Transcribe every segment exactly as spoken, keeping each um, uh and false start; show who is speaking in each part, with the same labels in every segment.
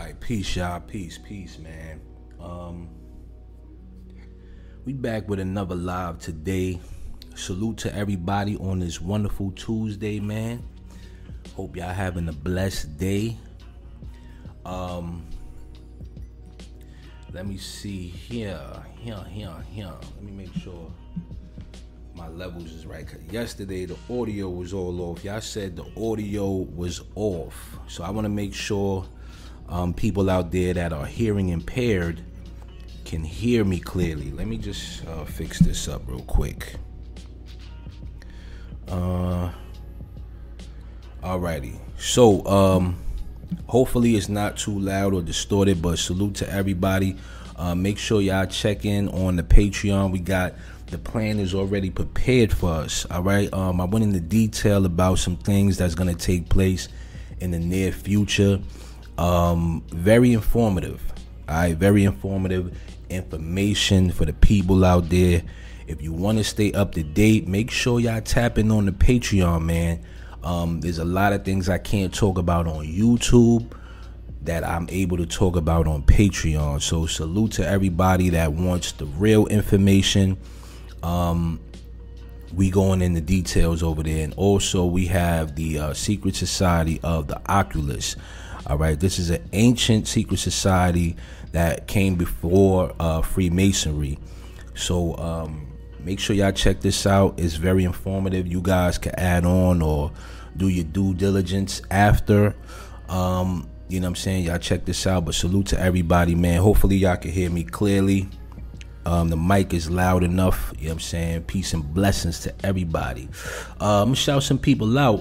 Speaker 1: right, peace, y'all. Peace, peace, man. Um, we back with another live today. Salute to everybody on this wonderful Tuesday, man. Hope y'all having a blessed day. Um, let me see here, here, here, here. Let me make sure my levels is right. Cause yesterday the audio was all off. Y'all said the audio was off, so I want to make sure um, people out there that are hearing impaired can hear me clearly. Let me just uh, fix this up real quick. Uh, alrighty. So, um, hopefully it's not too loud or distorted, but salute to everybody. Uh, make sure y'all check in on the Patreon. We got the plan is already prepared for us. All right. Um, I went into detail about some things that's going to take place in the near future. Um, very informative. All right. Very informative information for the people out there. If you want to stay up to date, make sure y'all tapping on the Patreon, man. Um, there's a lot of things I can't talk about on YouTube that I'm able to talk about on Patreon. So salute to everybody that wants the real information. Um, we going in the details over there. And also we have the uh, Secret Society of the Oculus. All right. This is an ancient secret society that came before uh, Freemasonry. So um, make sure y'all check this out. It's very informative. You guys can add on or do your due diligence after. Um, you know what I'm saying? Y'all check this out. But salute to everybody, man. Hopefully y'all can hear me clearly. Um, the mic is loud enough. You know what I'm saying? Peace and blessings to everybody. Uh, I'm going to shout some people out.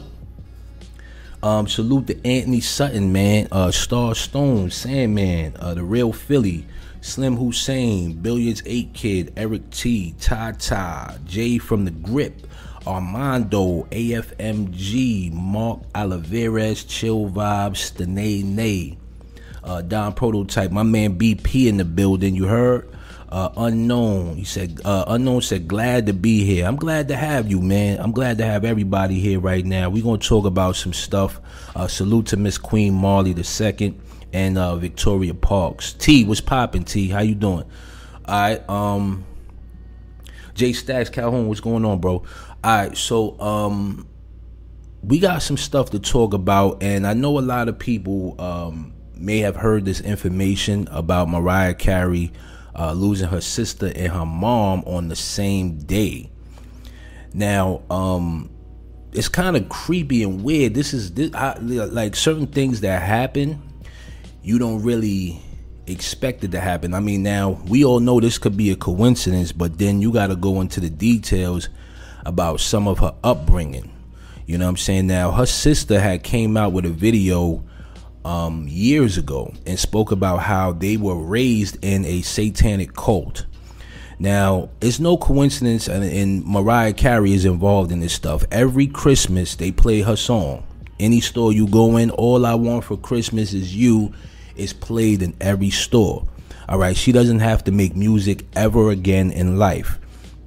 Speaker 1: Um, salute to Anthony Sutton, man. Uh, Star Stone, Sandman, uh, The Real Philly, Slim Hussein, Billiards eight Kid, Eric T, Tata, Jay from The Grip, Armando, A F M G, Mark Oliveras, Chill Vibes, Stane Nay, uh, Don Prototype, my man B P in the building, you heard? Uh, Unknown, he said, uh, Unknown said, glad to be here. I'm glad to have you, man. I'm glad to have everybody here right now. We're going to talk about some stuff. Uh, salute to Miss Queen Marley the second and uh, Victoria Parks. T, what's poppin', T? How you doing? All right, um, Jay Stacks, Calhoun, what's going on, bro? All right, so um, we got some stuff to talk about, and I know a lot of people um, may have heard this information about Mariah Carey Uh, losing her sister and her mom on the same day. Now, um, it's kind of creepy and weird. This is this, I, like certain things that happen, you don't really expect it to happen. I mean, now we all know this could be a coincidence, but then you got to go into the details about some of her upbringing. You know what I'm saying? Now, her sister had came out with a video Um, years ago and spoke about how they were raised in a satanic cult. Now, it's no coincidence, and, and Mariah Carey is involved in this stuff. Every Christmas, they play her song. Any store you go in, All I Want for Christmas Is You is played in every store. All right, she doesn't have to make music ever again in life.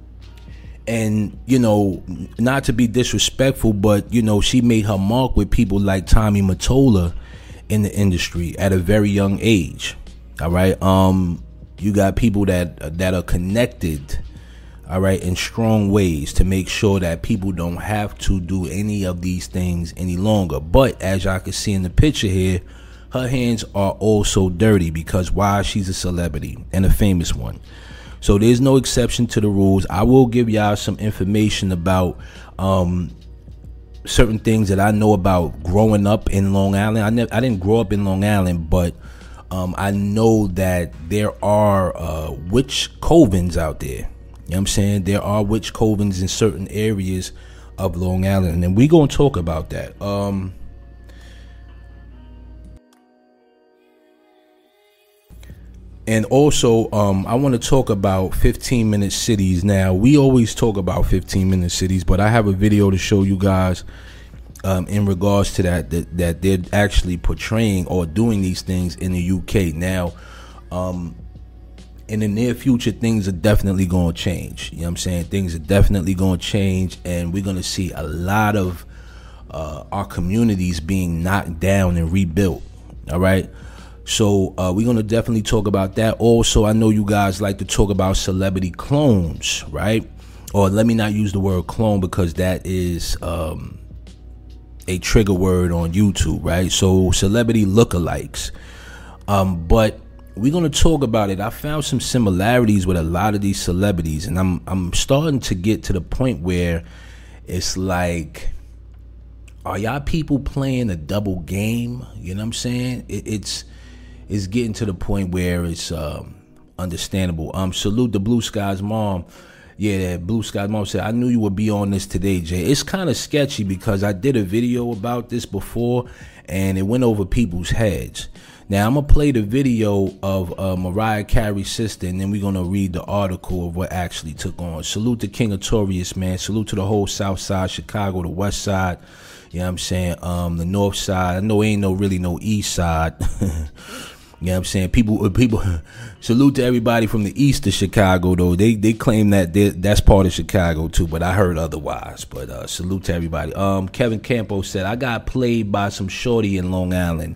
Speaker 1: And, you know, not to be disrespectful, but, you know, she made her mark with people like Tommy Mottola in the industry at a very young age. All right. Um, you got people that that are connected, all right, in strong ways to make sure that people don't have to do any of these things any longer. But as y'all can see in the picture here, her hands are also dirty because why? She's a celebrity and a famous one. So there's no exception to the rules. I will give y'all some information about um certain things that I know about growing up in Long Island. I never, I didn't grow up in Long Island, but um, I know that there are uh, witch covens out there. You know what I'm saying? There are witch covens in certain areas of Long Island, and we're going to talk about that. Um, And also, um, I want to talk about fifteen minute cities. Now, we always talk about fifteen minute cities, but I have a video to show you guys um, in regards to that, that, that they're actually portraying or doing these things in the U K. Now, um, in the near future, things are definitely going to change. You know what I'm saying? Things are definitely going to change, and we're going to see a lot of uh, our communities being knocked down and rebuilt. All right. So uh, we're going to definitely talk about that. Also, I know you guys like to talk about celebrity clones, right? Or let me not use the word clone because that is um, a trigger word on YouTube, right? So celebrity lookalikes. Um, but we're going to talk about it. I found some similarities with a lot of these celebrities, and I'm I'm starting to get to the point where it's like, are y'all people playing a double game? You know what I'm saying? It, it's it's getting to the point where it's um, understandable. Um, salute the Blue Skies mom. Yeah, Blue Skies mom said, I knew you would be on this today, Jay. It's kind of sketchy because I did a video about this before, and it went over people's heads. Now, I'm going to play the video of uh, Mariah Carey's sister, and then we're going to read the article of what actually took on. Salute to King Notorious, man. Salute to the whole South Side, Chicago, the West Side. You know what I'm saying? Um, the North Side. I know ain't no really no East Side. You know what I'm saying? People, people. Salute to everybody from the east of Chicago, though. They they claim that that's part of Chicago, too, but I heard otherwise. But uh, salute to everybody. Um, Kevin Campo said, I got played by some shorty in Long Island.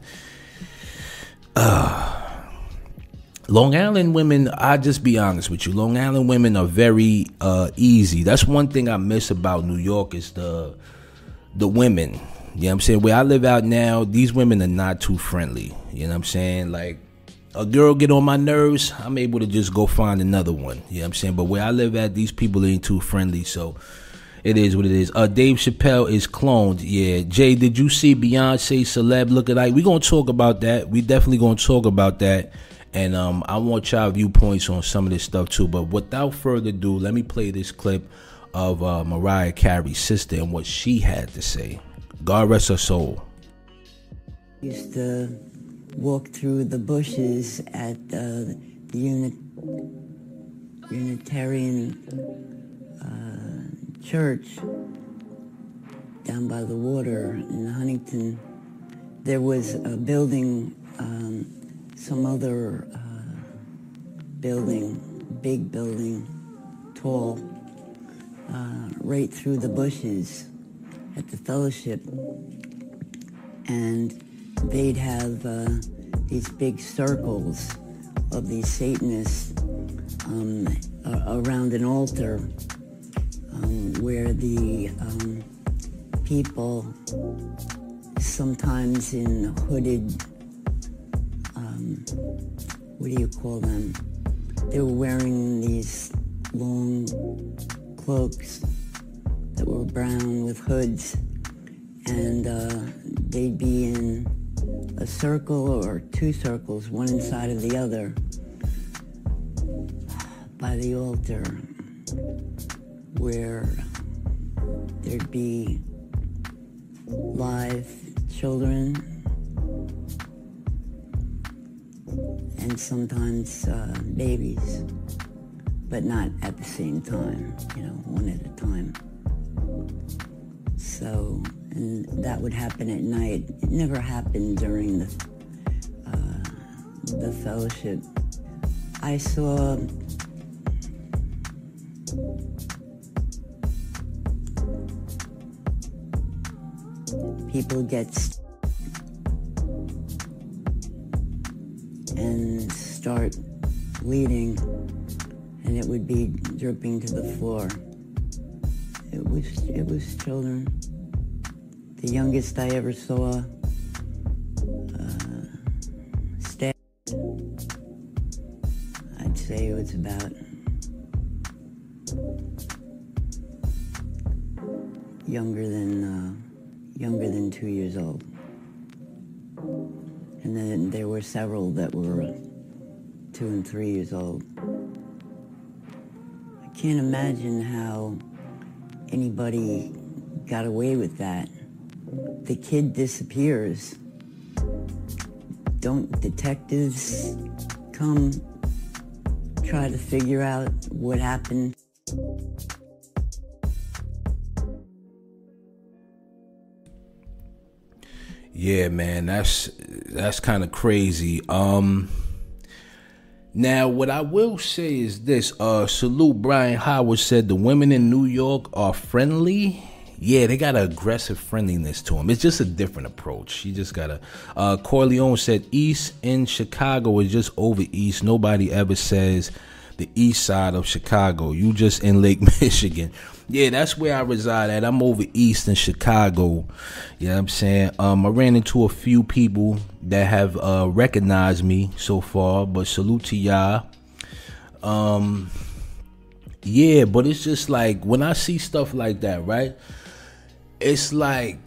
Speaker 1: Uh, Long Island women, I just be honest with you. Long Island women are very uh, easy. That's one thing I miss about New York is the the women. You know what I'm saying? Where I live out now, these women are not too friendly. You know what I'm saying? Like, a girl get on my nerves, I'm able to just go find another one. You know what I'm saying? But where I live at, these people ain't too friendly. So it is what it is. Uh, Dave Chappelle is cloned. Yeah. Jay, did you see Beyonce celeb lookalike? We're going to talk about that. We definitely going to talk about that. And um, I want y'all viewpoints on some of this stuff too. But without further ado, let me play this clip of uh, Mariah Carey's sister and what she had to say. God rest her soul.
Speaker 2: Used to walk through the bushes at uh, the Unit, Unitarian uh, Church down by the water in Huntington. There was a building, um, some other uh, building, big building, tall, uh, right through the bushes at the fellowship, and they'd have uh, these big circles of these Satanists um, around an altar um, where the um, people, sometimes in hooded, um, what do you call them? They were wearing these long cloaks that were brown with hoods, and uh, they'd be in a circle or two circles, one inside of the other, by the altar, where there'd be live children and sometimes uh, babies, but not at the same time, you know, one at a time. So, and that would happen at night. It never happened during the uh, the fellowship. I saw people get st- and start bleeding, and it would be dripping to the floor. It was it was children. The youngest I ever saw uh, stabbed, I'd say it was about younger than uh, younger than two years old. And then there were several that were uh, two and three years old. I can't imagine how anybody got away with that. The kid disappears. Don't detectives come try to figure out what happened?
Speaker 1: Yeah, man, that's that's kind of crazy. Um, now, what I will say is this: uh, salute Brian Howard said the women in New York are friendly. yeah, they got an aggressive friendliness to them. It's just a different approach. You just gotta. Uh, Corleone said, East in Chicago is just over East. Nobody ever says the East side of Chicago. You just in Lake Michigan. Yeah, that's where I reside at. I'm over East in Chicago. You know what I'm saying? Um, I ran into a few people that have uh, recognized me so far, but salute to y'all. Um, yeah, but it's just like when I see stuff like that, right? It's like,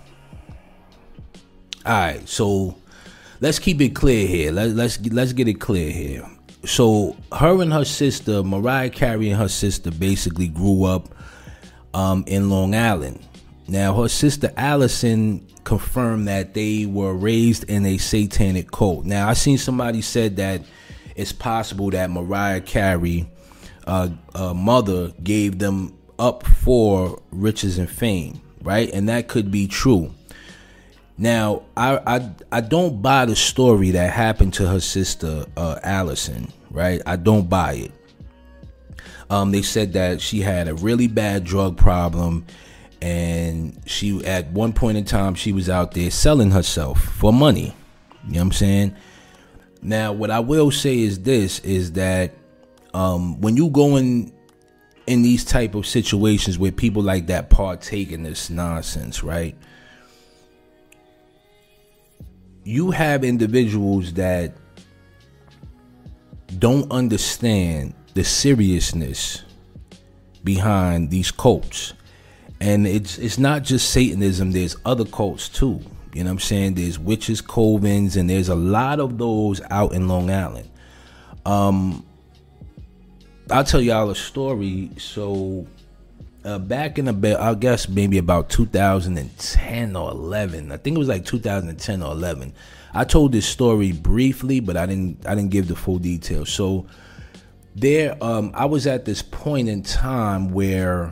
Speaker 1: all right, so let's keep it clear here. Let, let's let's get it clear here. So her and her sister, Mariah Carey and her sister, basically grew up um, in Long Island. Now, her sister Allison confirmed that they were raised in a satanic cult. Now, I seen somebody said that it's possible that Mariah Carey, uh, uh, mother, gave them up for riches and fame. Right, and that could be true. Now, I I I don't buy the story that happened to her sister uh, Allison. Right, I don't buy it. Um, they said that she had a really bad drug problem, and she at one point in time she was out there selling herself for money. You know what I'm saying? Now, what I will say is this: is that um, when you go in. in these type of situations where people like that partake in this nonsense, right? You have individuals that don't understand the seriousness behind these cults. And it's it's not just Satanism, there's other cults too. You know what I'm saying? There's witches, covens, and there's a lot of those out in Long Island. Um I'll tell y'all a story. So uh, back in about, I guess maybe about two thousand ten or eleven. I think it was like two thousand ten or eleven. I told this story briefly, but I didn't. I didn't give the full details. So there, um, I was at this point in time where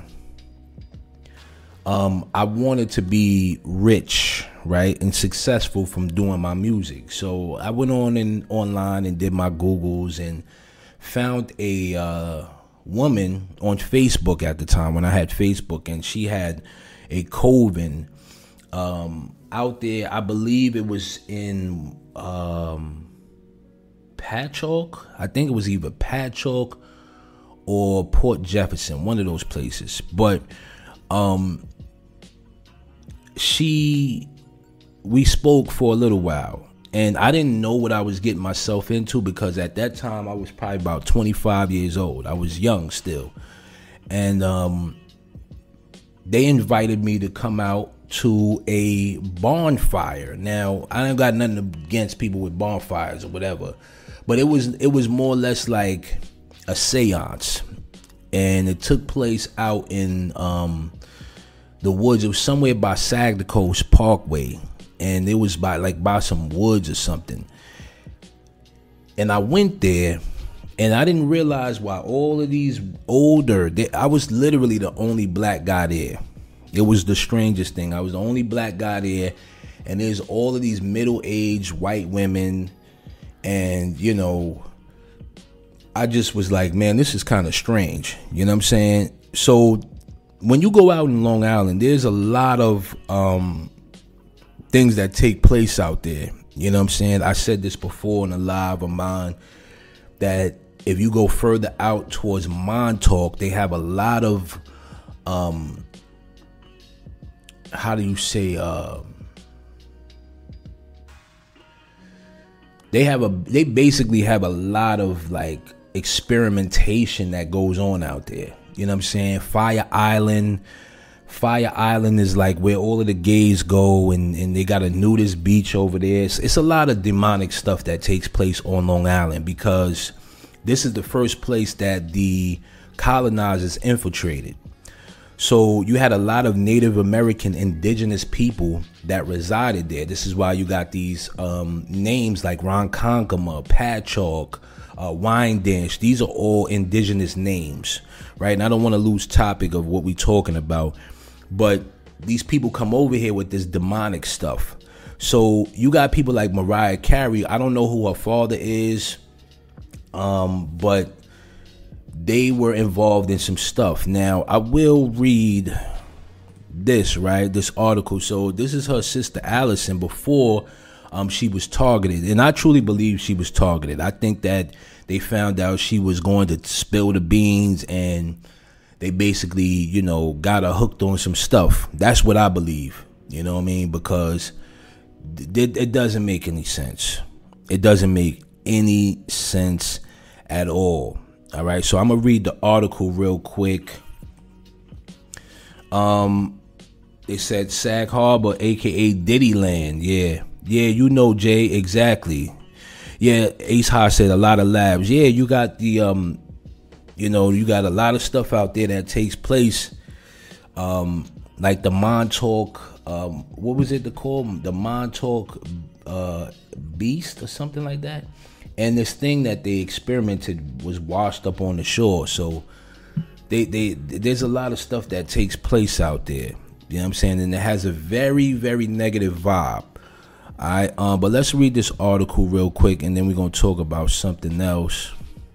Speaker 1: um, I wanted to be rich, right, and successful from doing my music. So I went on and online and did my Googles and found a uh, woman on Facebook at the time when I had Facebook, and she had a coven um, out there. I believe it was in um, Patchogue. I think it was either Patchogue or Port Jefferson, one of those places. But um, she, we spoke for a little while. And I didn't know what I was getting myself into because at that time I was probably about twenty-five years old. I was young still. And um, they invited me to come out to a bonfire. Now, I ain't got nothing against people with bonfires or whatever, but it was it was more or less like a seance. And it took place out in um, the woods. It was somewhere by Saginaw Coast Parkway. And it was by like by some woods or something. And I went there, and I didn't realize why all of these older, they, I was literally the only black guy there. It was the strangest thing. I was the only black guy there, and there's all of these middle-aged white women, and you know, I just was like, man, this is kind of strange. You know what I'm saying? So when you go out in Long Island, there's a lot of um things that take place out there. You know what I'm saying? I said this before in a live of mine, that if you go further out towards Montauk, they have a lot of um how do you say uh they have a they basically have a lot of like experimentation that goes on out there. You know what I'm saying? Fire Island Fire Island is like where all of the gays go, and, and they got a nudist beach over there. It's, it's a lot of demonic stuff that takes place on Long Island because this is the first place that the colonizers infiltrated. So you had a lot of Native American indigenous people that resided there. This is why you got these um, names like Ronkonkoma, Patchogue, uh, Wyandanch. These are all indigenous names, right? And I don't want to lose topic of what we're talking about. But these people come over here with this demonic stuff. So you got people like Mariah Carey. I don't know who her father is, um, but they were involved in some stuff. Now, I will read this, right? This article. So this is her sister Allison before um, she was targeted. And I truly believe she was targeted. I think that they found out she was going to spill the beans and they basically, you know, got her hooked on some stuff. That's what I believe. You know what I mean? Because it, it doesn't make any sense. It doesn't make any sense at all. All right. So I'm going to read the article real quick. Um, it said Sag Harbor, a k a. Diddy Land. Yeah. Yeah, you know, Jay, exactly. Yeah, Ace High said a lot of labs. Yeah, you got the, um, you know, you got a lot of stuff out there that takes place. Um, like the Montauk, um, what was it to call the Montauk uh, Beast or something like that? And this thing that they experimented was washed up on the shore. So they, they, there's a lot of stuff that takes place out there. You know what I'm saying? And it has a very, very negative vibe. All right, um, but let's read this article real quick, and then we're going to talk about something else.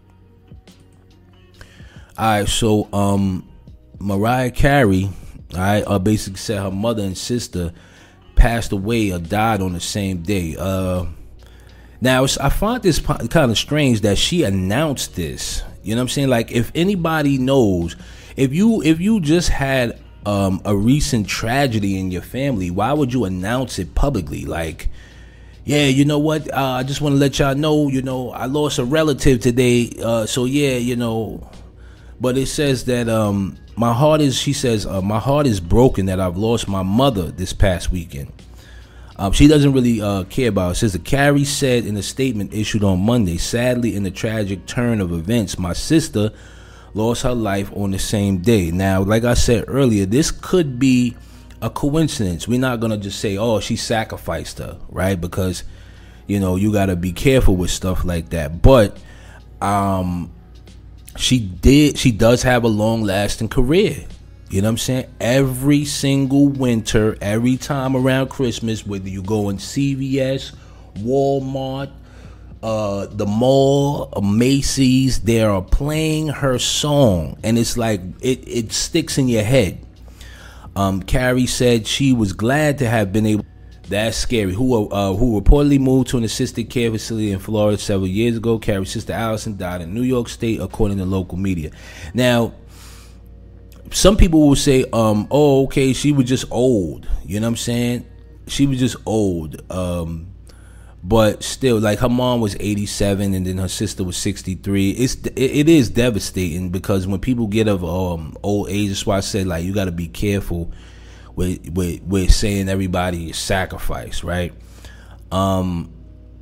Speaker 1: All right, so um, Mariah Carey, all right, uh, basically said her mother and sister passed away or died on the same day. Uh, now, I find this kind of strange that she announced this. You know what I'm saying? Like, if anybody knows, if you if you just had um, a recent tragedy in your family, why would you announce it publicly? Like, yeah, you know what? Uh, I just want to let y'all know, you know, I lost a relative today. Uh, so, yeah, you know, but it says that um, my heart is, she says, uh, my heart is broken that I've lost my mother this past weekend. Um, she doesn't really uh, care about it. It says, the Carey said in a statement issued on Monday, sadly, in the tragic turn of events, my sister lost her life on the same day. Now, like I said earlier, this could be a coincidence. We're not going to just say, oh, she sacrificed her, right? Because, you know, you got to be careful with stuff like that. But um, she did, she does have a long lasting career. You know what I'm saying? Every single winter, every time around Christmas, whether you go in C V S, Walmart, uh, the mall, uh, Macy's, they are playing her song. And it's like, it, it sticks in your head. Um, Carey said she was glad to have been able. That's scary. Who uh, who reportedly moved to an assisted care facility in Florida several years ago. Carey's sister Allison died in New York State, according to local media. Now, some people will say, um, "Oh, okay, she was just old." You know what I'm saying? She was just old. Um, but still, like, her mom was eighty-seven, and then her sister was sixty-three. It's it, it is devastating because when people get of um old age, that's why I said, like, you got to be careful with with with saying everybody is sacrifice, right? Um,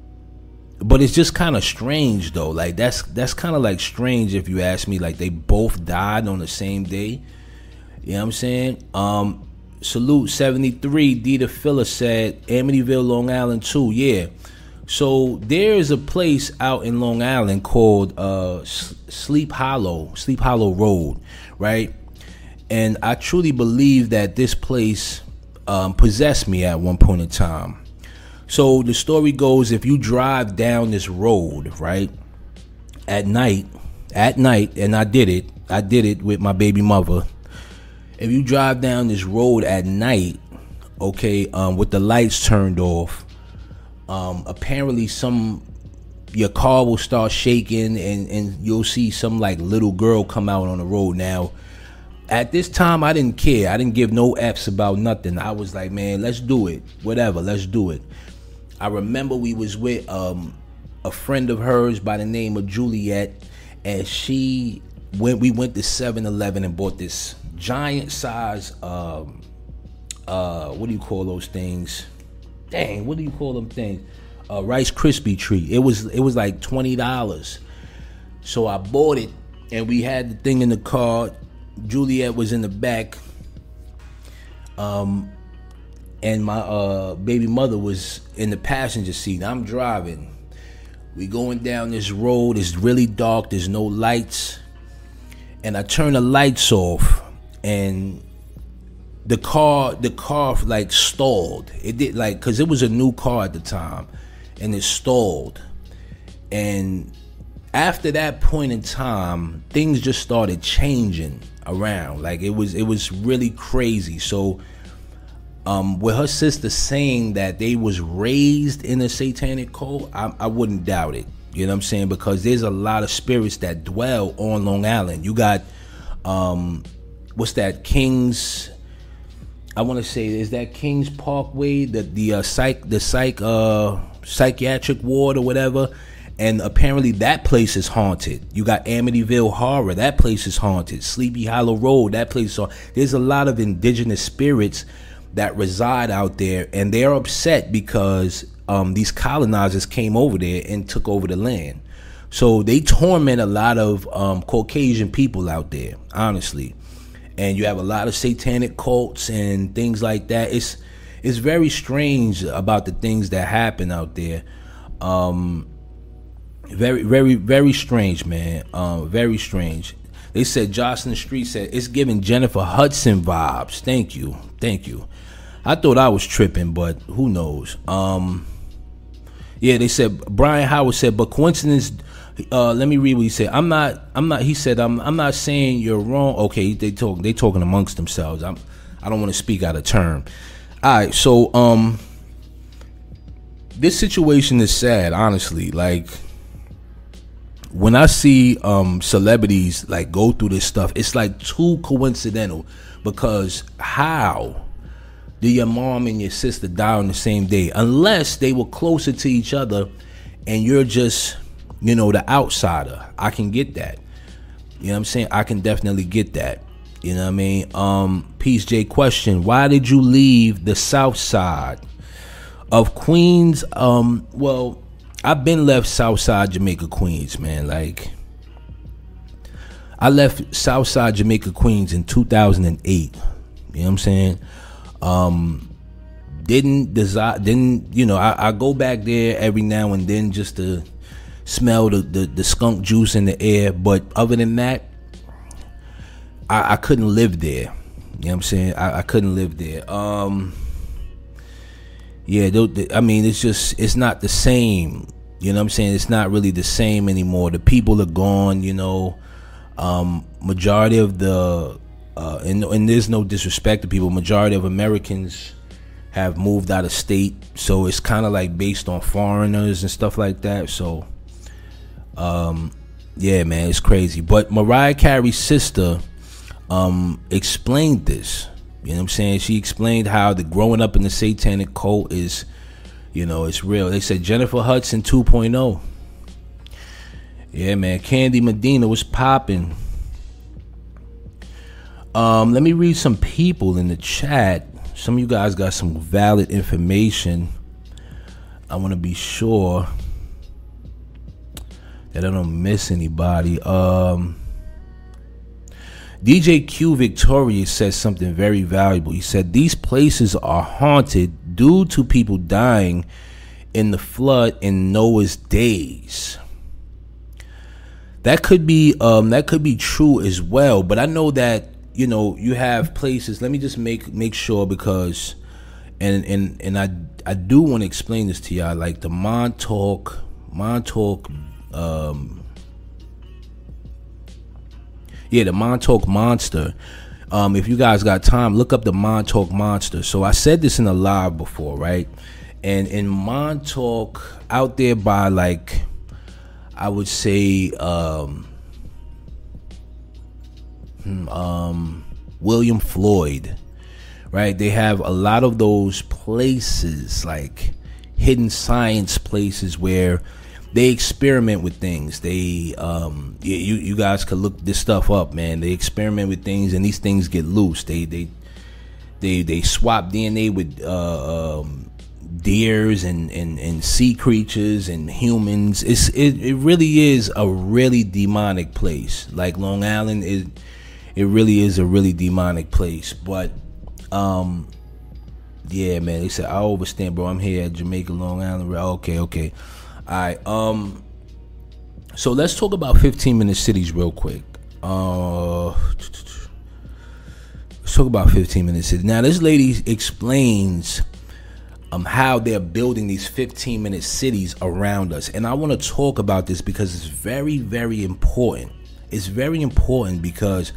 Speaker 1: but it's just kind of strange though. Like that's that's kind of like strange if you ask me. Like they both died on the same day. You know what I'm saying? Um, Salute seventy-three, Dita Filler said, Amityville, Long Island too. Yeah. So there is a place out in Long Island called uh, Sleep Hollow, Sleep Hollow Road, right? And I truly believe that this place um, possessed me at one point in time. So the story goes, if you drive down this road, right, at night, at night, and I did it, I did it with my baby mother. If you drive down this road at night, okay, um, with the lights turned off, um, apparently some, your car will start shaking and, and you'll see some like little girl come out on the road. Now, at this time, I didn't care. I didn't give no F's about nothing. I was like, man, let's do it. Whatever, let's do it. I remember we was with um, a friend of hers by the name of Juliet, and she went. We went to seven eleven and bought this giant size, um, uh, what do you call those things? Dang, what do you call them things? Uh, Rice Krispie treat. It was it was like twenty dollars. So I bought it, and we had the thing in the car. Juliet was in the back, um, and my uh, baby mother was in the passenger seat. I'm driving. We going down this road. It's really dark. There's no lights, and I turn the lights off, and the car, the car like stalled. It did like because it was a new car at the time, and it stalled. And after that point in time, things just started changing. around. Like it was it was really crazy. So um with her sister saying that they was raised in a satanic cult, I, I wouldn't doubt it. You know what I'm saying? Because there's a lot of spirits that dwell on Long Island. You got um what's that, Kings, I want to say, is that Kings Parkway, the the uh, psych the psych uh psychiatric ward or whatever, and apparently that place is haunted. You got Amityville Horror, that place is haunted. Sleepy Hollow Road, that place is haunted. There's a lot of indigenous spirits that reside out there, and they're upset because um these colonizers came over there and took over the land. So they torment a lot of um Caucasian people out there, honestly. And you have a lot of satanic cults and things like that. It's it's very strange about the things that happen out there. Um, very, very, very strange, man. Um, very strange. They said Jocelyn Street said it's giving Jennifer Hudson vibes. Thank you, thank you. I thought I was tripping, but who knows? Um, yeah, they said Brian Howard said, but coincidence. Uh, let me read what he said. I'm not. I'm not. He said, "I'm. I'm not saying you're wrong." Okay, they talk. They talking amongst themselves. I'm. I don't want to speak out of turn. All right. So, um, this situation is sad. Honestly, like when I see um celebrities like go through this stuff, it's like too coincidental. Because how do your mom and your sister die on the same day? Unless they were closer to each other, and you're just, you know, the outsider. I can get that. You know what I'm saying? I can definitely get that. You know what I mean? Um, Peace J question. Why did you leave the south side of Queens? Um, well, I've been left south side Jamaica, Queens, man. Like, I left south side Jamaica, Queens in two thousand eight. You know what I'm saying? Um, didn't desire, didn't, you know, I, I go back there every now and then just to smell the, the, the skunk juice in the air, but other than that, I, I couldn't live there. You know what I'm saying? I, I couldn't live there. Um, yeah, I mean, it's just, it's not the same. You know what I'm saying? It's not really the same anymore. The people are gone, you know. Um, majority of the, uh, and, and there's no disrespect to people, majority of Americans have moved out of state, so it's kind of like based on foreigners and stuff like that. So um yeah, man, it's crazy. But Mariah Carey's sister um explained this. You know what I'm saying? She explained how the growing up in the satanic cult is, you know, it's real. They said Jennifer Hudson two point oh. Yeah, man. Candy Medina was popping. Um, let me read some people in the chat. Some of you guys got some valid information. I want to be sure that I don't miss anybody. Um, D J Q Victorious says something very valuable. He said these places are haunted due to people dying in the flood in Noah's days. That could be um, that could be true as well. But I know that, you know, you have places. Let me just make make sure, because and and and I I do want to explain this to y'all. Like the Montauk Montauk um yeah the Montauk Monster. Um, if you guys got time, look up the Montauk Monster. So I said this in a live before, right? And in Montauk, out there by, like, I would say um, um, William Floyd, right? They have a lot of those places, like hidden science places, where they experiment with things. They, um, you, you guys could look this stuff up, man. They experiment with things, and these things get loose. They, they, they, they swap D N A with uh, um, deers and, and, and sea creatures and humans. It's it, it really is a really demonic place. Like Long Island is, it really is a really demonic place. But, um, yeah, man. They said I overstand, bro. I'm here at Jamaica, Long Island. Okay, okay. All right, um, so let's talk about fifteen minute cities real quick. Uh, let's talk about fifteen minute cities. Now, this lady explains um how they're building these fifteen minute cities around us, and I want to talk about this because it's very, very important. It's very important because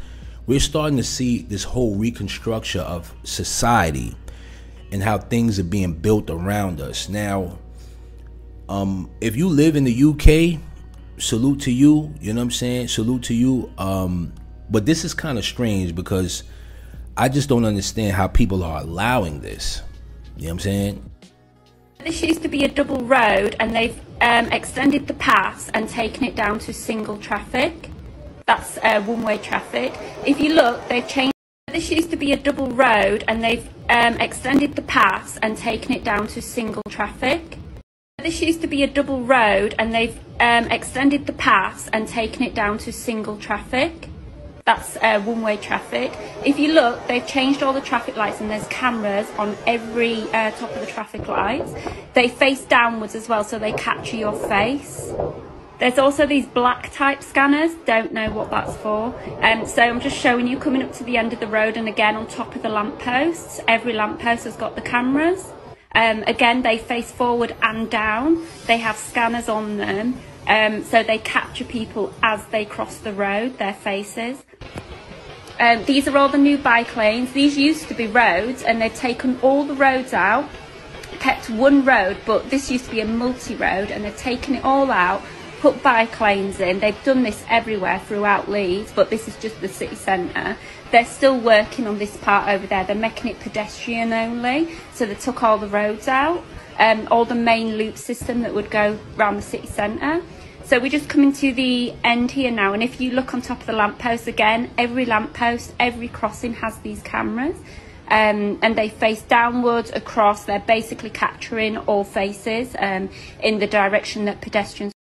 Speaker 1: we're starting to see this whole reconstruction of society and how things are being built around us. Now, um, if you live in the U K, salute to you. You know what I'm saying? Salute to you. Um, but this is kind of strange because I just don't understand how people are allowing this. You know what I'm saying?
Speaker 3: This used to be a double road, and they've um, extended the paths and taken it down to single traffic. That's uh, one-way traffic. If you look, they've changed. This used to be a double road, and they've um, extended the paths and taken it down to single traffic. This used to be a double road, and they've um, extended the paths and taken it down to single traffic. That's uh, one-way traffic. If you look, they've changed all the traffic lights, and there's cameras on every uh, top of the traffic lights. They face downwards as well, so they capture your face. There's also these black type scanners. Don't know what that's for. Um, so I'm just showing you coming up to the end of the road, and again on top of the lampposts. Every lamppost has got the cameras. Um, again, they face forward and down. They have scanners on them. Um, so they capture people as they cross the road, their faces. Um, these are all the new bike lanes. These used to be roads, and they've taken all the roads out, kept one road, but this used to be a multi-road, and they've taken it all out, put bike lanes in. They've done this everywhere throughout Leeds, but this is just the city centre. They're still working on this part over there. They're making it pedestrian only, so they took all the roads out, um, all the main loop system that would go around the city centre. So we're just coming to the end here now, and if you look on top of the lamppost again, every lamppost, every crossing has these cameras, um, and they face downwards, across. They're basically capturing all faces um, in the direction that pedestrians.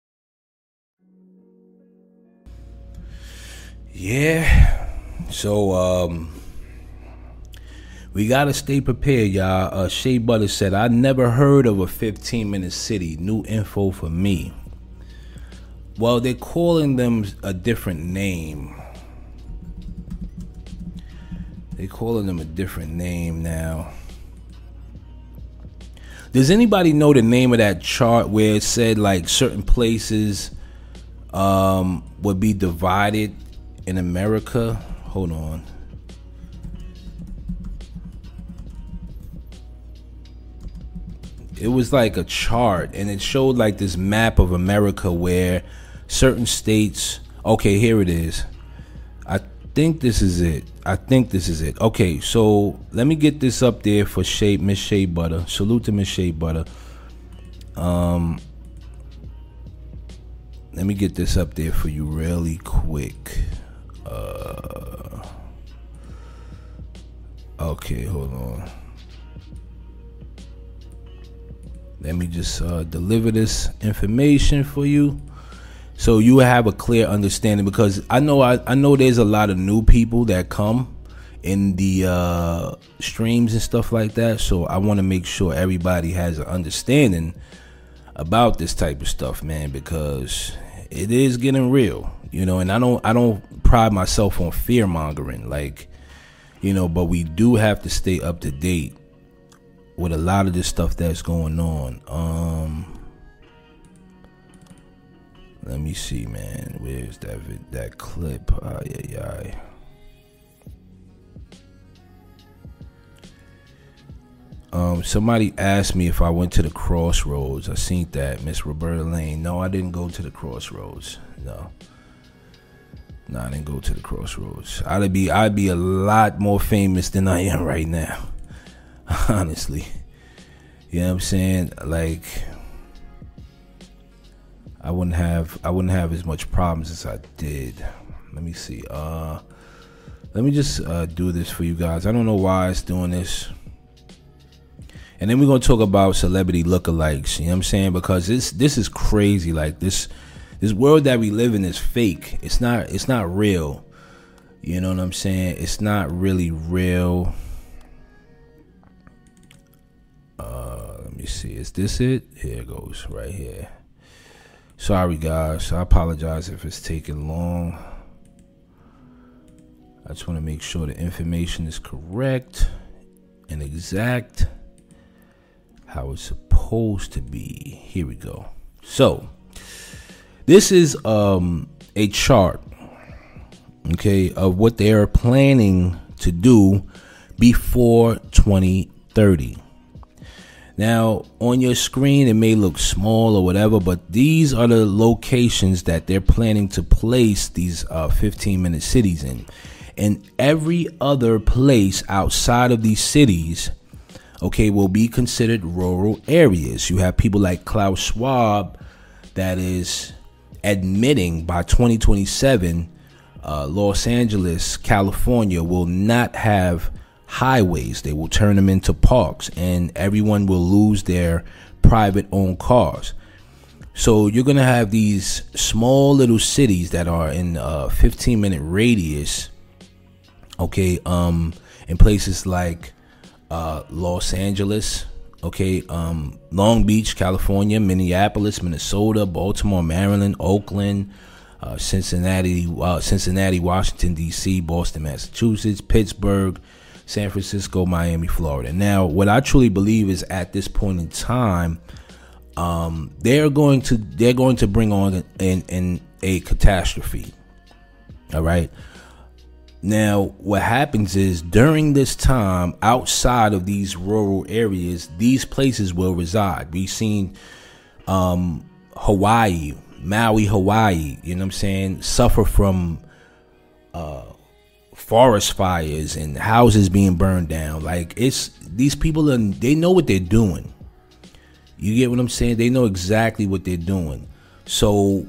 Speaker 1: Yeah, so um, we gotta stay prepared, y'all. Uh, Shea Butter said, "I never heard of a fifteen minute city. New info for me." Well, they're calling them a different name. They're calling them a different name now. Does anybody know the name of that chart where it said like certain places um, would be divided in America? Hold on. It was like a chart, and it showed like this map of America where certain states. Okay, here it is. I think this is it. I think this is it. Okay, so let me get this up there for Shea, Miss Shea Butter. Salute to Miss Shea Butter. Um, let me get this up there for you really quick. Uh, okay, hold on. Let me just uh, deliver this information for you, so you have a clear understanding. Because I know I, I know there's a lot of new people that come in the uh, streams and stuff like that. So I want to make sure everybody has an understanding about this type of stuff, man, because it is getting real, you know. And I don't I don't pride myself on fear mongering, like, you know, but we do have to stay up to date with a lot of this stuff that's going on. Um, let me see, man. Where's that vid- that clip? Ah, yeah, yeah. Um, somebody asked me if I went to the Crossroads. I seen that, Miss Roberta Lane. No, I didn't go to the Crossroads. No, no, I didn't go to the Crossroads. I'd be, I'd be a lot more famous than I am right now. Honestly, you know what I'm saying? Like, I wouldn't have I wouldn't have as much problems as I did. Let me see. Uh, let me just uh, do this for you guys. I don't know why it's doing this. And then we're gonna talk about celebrity lookalikes. You know what I'm saying? Because this this is crazy. Like this this world that we live in is fake. It's not it's not real. You know what I'm saying? It's not really real. Uh, let me see. Is this it? Here it goes, right here. Sorry, guys. I apologize if it's taking long. I just want to make sure the information is correct and exact, how it's supposed to be. Here we go. So, this is um a chart. okay, of what they are planning to do before twenty thirty. Now, on your screen, it may look small or whatever, but these are the locations that they're planning to place these uh, fifteen minute cities in. And every other place outside of these cities, okay, will be considered rural areas. You have people like Klaus Schwab that is admitting by twenty twenty-seven, uh, Los Angeles, California will not have highways. They will turn them into parks, and everyone will lose their private owned cars. So you're going to have these small little cities that are in a fifteen minute radius, okay, um, in places like uh, Los Angeles, okay, um, Long Beach, California, Minneapolis, Minnesota, Baltimore, Maryland, Oakland, uh, Cincinnati, uh, Cincinnati, Washington, D C, Boston, Massachusetts, Pittsburgh, San Francisco, Miami, Florida. Now, what I truly believe is at this point in time, um, they're going to they're going to bring on an, an, a catastrophe. All right. Now, what happens is during this time, outside of these rural areas, these places will reside. We've seen um, Hawaii, Maui, Hawaii, you know what I'm saying, suffer from uh, forest fires and houses being burned down. Like, it's these people, are, they know what they're doing. You get what I'm saying? They know exactly what they're doing. So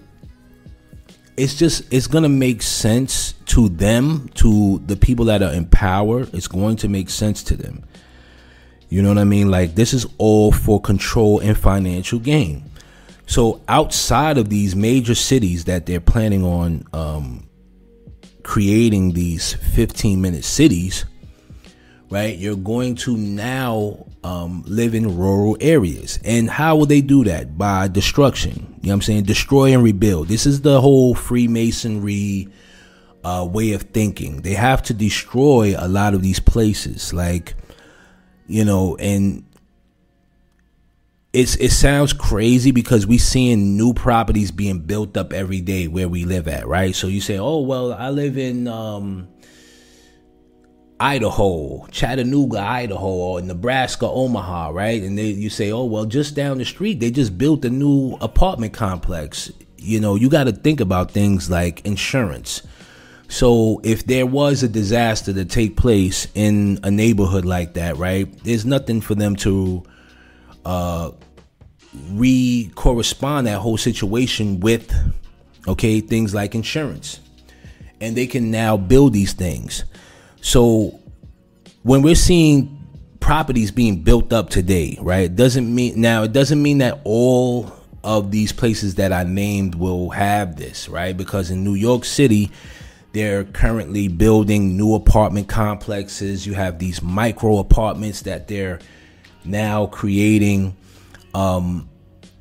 Speaker 1: it's just, it's going to make sense to them, to the people that are in power. It's going to make sense to them. You know what I mean? Like, this is all for control and financial gain. So outside of these major cities that they're planning on um, creating these fifteen minute cities, right, you're going to now um, live in rural areas. And how will they do that? By destruction. You know what I'm saying? Destroy and rebuild. This is the whole Freemasonry uh, way of thinking. They have to destroy a lot of these places. Like, you know, and it's it sounds crazy because we seeing new properties being built up every day where we live at, right? So you say, oh, well, I live in um, Idaho, Chattanooga, Idaho, or Nebraska, Omaha, right? And they, you say, oh, well, just down the street, they just built a new apartment complex. You know, you got to think about things like insurance. So if there was a disaster to take place in a neighborhood like that, right, there's nothing for them to uh, re-correspond that whole situation with, okay, things like insurance. And they can now build these things. So when we're seeing properties being built up today, right, it doesn't mean now it doesn't mean that all of these places that I named will have this, right? Because in New York City, they're currently building new apartment complexes. You have these micro apartments that they're now creating. Um,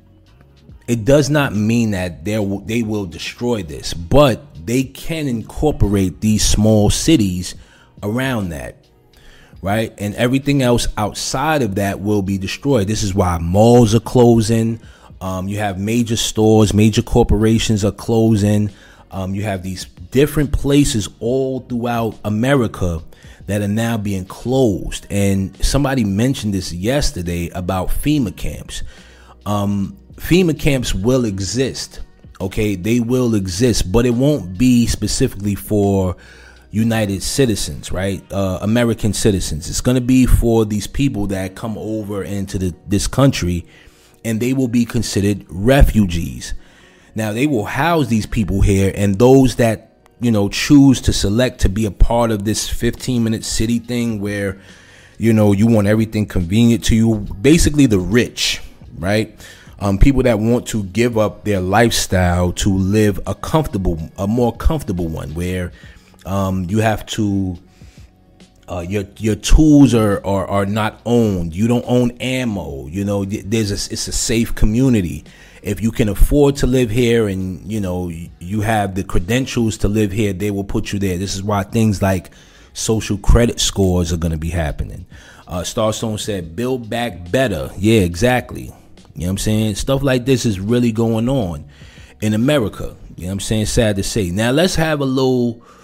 Speaker 1: it does not mean that they they will destroy this, but they can incorporate these small cities around that, right? And everything else outside of that will be destroyed. This is why malls are closing. Um, you have major stores, major corporations are closing. Um, you have these different places all throughout America that are now being closed. And somebody mentioned this yesterday about FEMA camps. Um, FEMA camps will exist. Okay, they will exist, but it won't be specifically for United citizens, right? Uh, American citizens. It's going to be for these people that come over into the, this country, and they will be considered refugees. Now, they will house these people here, and those that, you know, choose to select to be a part of this fifteen minute city thing where, you know, you want everything convenient to you, basically the rich, right? Um, people that want to give up their lifestyle to live a comfortable, a more comfortable one where um, you have to, uh, your your tools are, are are not owned. You don't own ammo. You know, there's a, it's a safe community. If you can afford to live here and, you know, you have the credentials to live here, they will put you there. This is why things like social credit scores are going to be happening. Uh, Starstone said, build back better. Yeah, exactly. You know what I'm saying? Stuff like this is really going on in America. You know what I'm saying? Sad to say. Now, let's have a little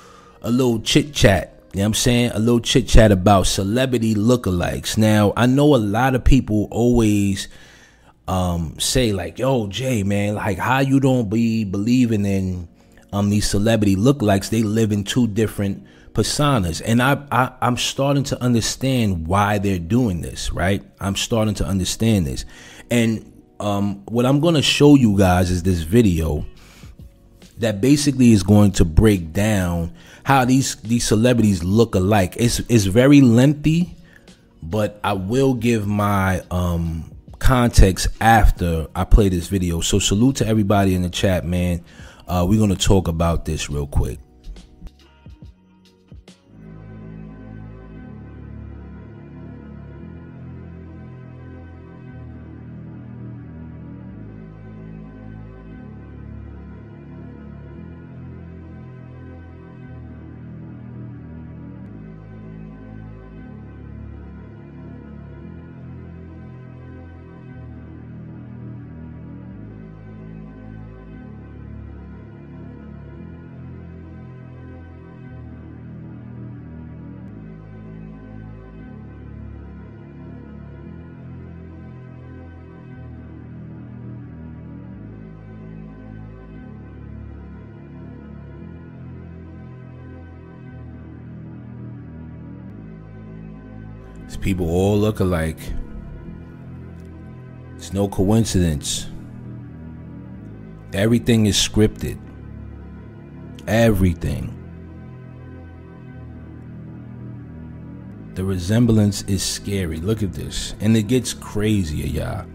Speaker 1: a little chit chat. You know what I'm saying? A little chit chat about celebrity lookalikes. Now, I know a lot of people always um, say like, yo, Jay, man, like how you don't be believing in um, these celebrity lookalikes. They live in two different personas. And I, I, I'm starting to understand why they're doing this, right? I'm starting to understand this. And um, what I'm going to show you guys is this video that basically is going to break down how these these celebrities look alike. It's it's very lengthy, but I will give my um context after I play this video. So salute to everybody in the chat, man. Uh, we're gonna talk about this real quick. These people all look alike. It's no coincidence. Everything is scripted. Everything. The resemblance is scary. Look at this. And it gets crazier, y'all.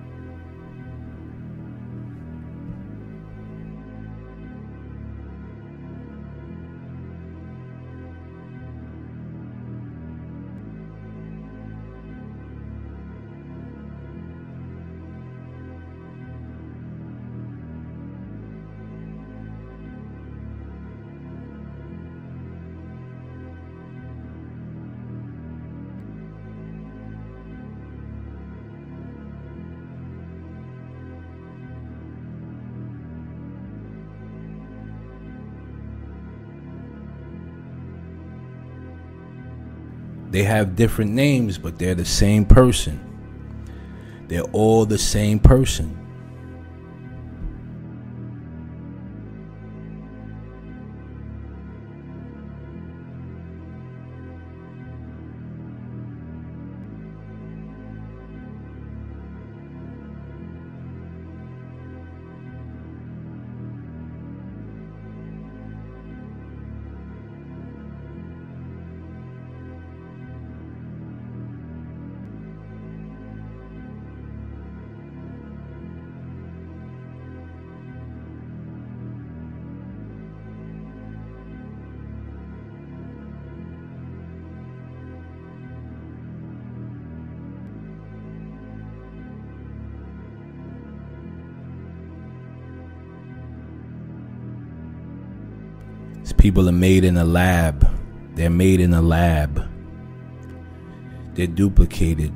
Speaker 1: They have different names, but they're the same person. They're all the same person. These people are made in a lab. They're made in a lab. They're duplicated.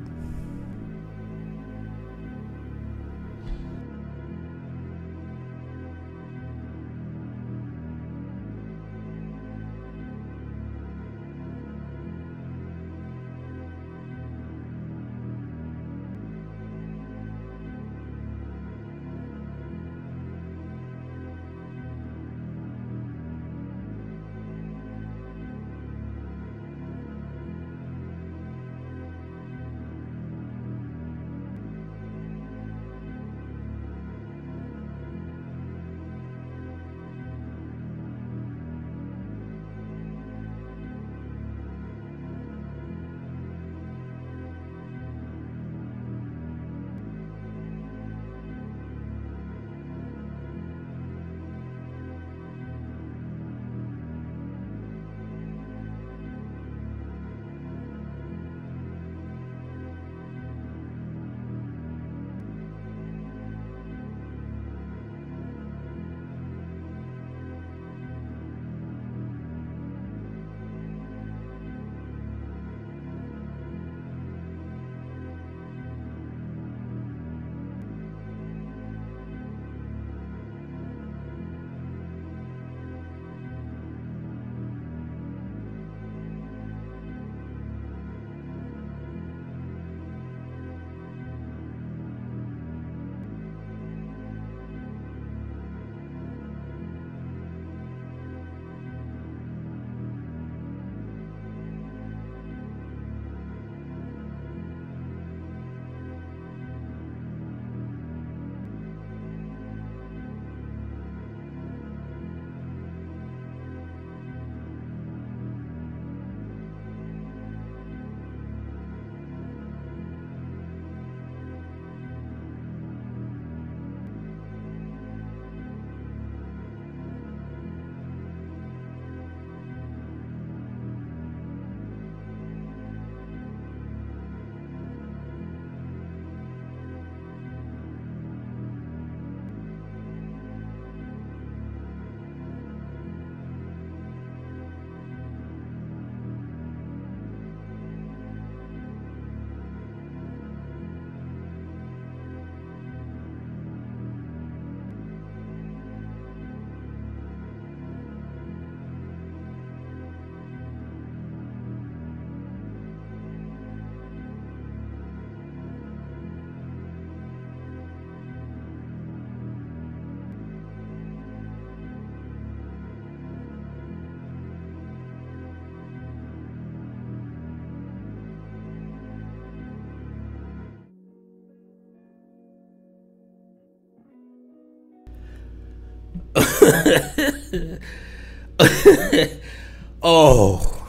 Speaker 1: Oh.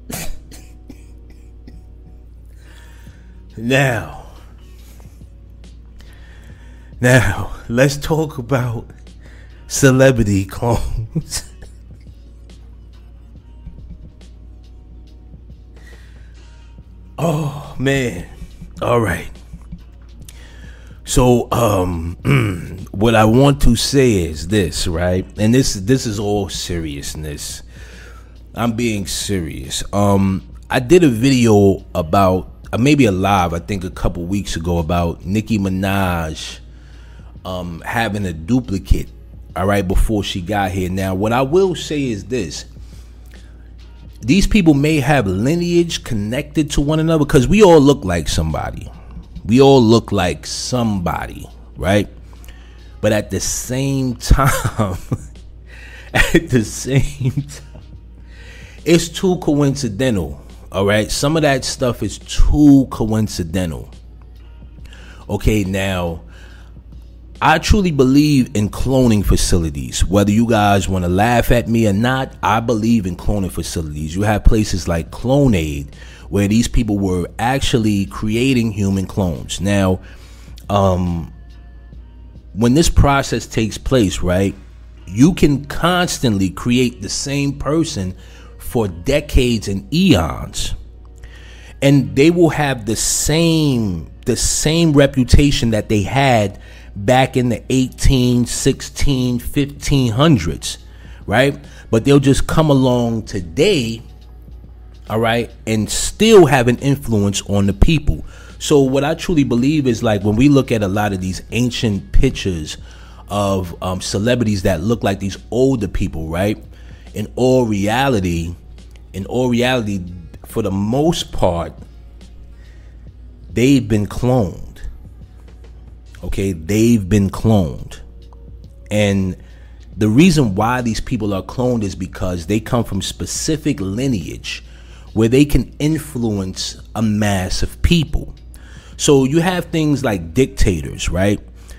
Speaker 1: Now. Now, let's talk about celebrity clones. Oh, man. All right. So, um, what I want to say is this, right? And this this is all seriousness. I'm being serious. Um, I did a video about, uh, maybe a live, I think a couple weeks ago, about Nicki Minaj um, having a duplicate, all right, before she got here. Now, what I will say is this. These people may have lineage connected to one another because we all look like somebody. We all look like somebody, right? But at the same time, at the same time, it's too coincidental, all right? Some of that stuff is too coincidental. Okay, now, I truly believe in cloning facilities. Whether you guys want to laugh at me or not, I believe in cloning facilities. You have places like Clonaid, where these people were actually creating human clones. Now, um, when this process takes place, right, you can constantly create the same person for decades and eons, and they will have the same the same reputation that they had back in the eighteen, sixteen, fifteen hundreds, right? But they'll just come along today, all right, and still have an influence on the people. So what I truly believe is, like, when we look at a lot of these ancient pictures of um, celebrities that look like these older people, right? In all reality, in all reality, for the most part, they've been cloned. Okay, they've been cloned. And the reason why these people are cloned is because they come from specific lineage where they can influence a mass of people. So you have things like dictators, right?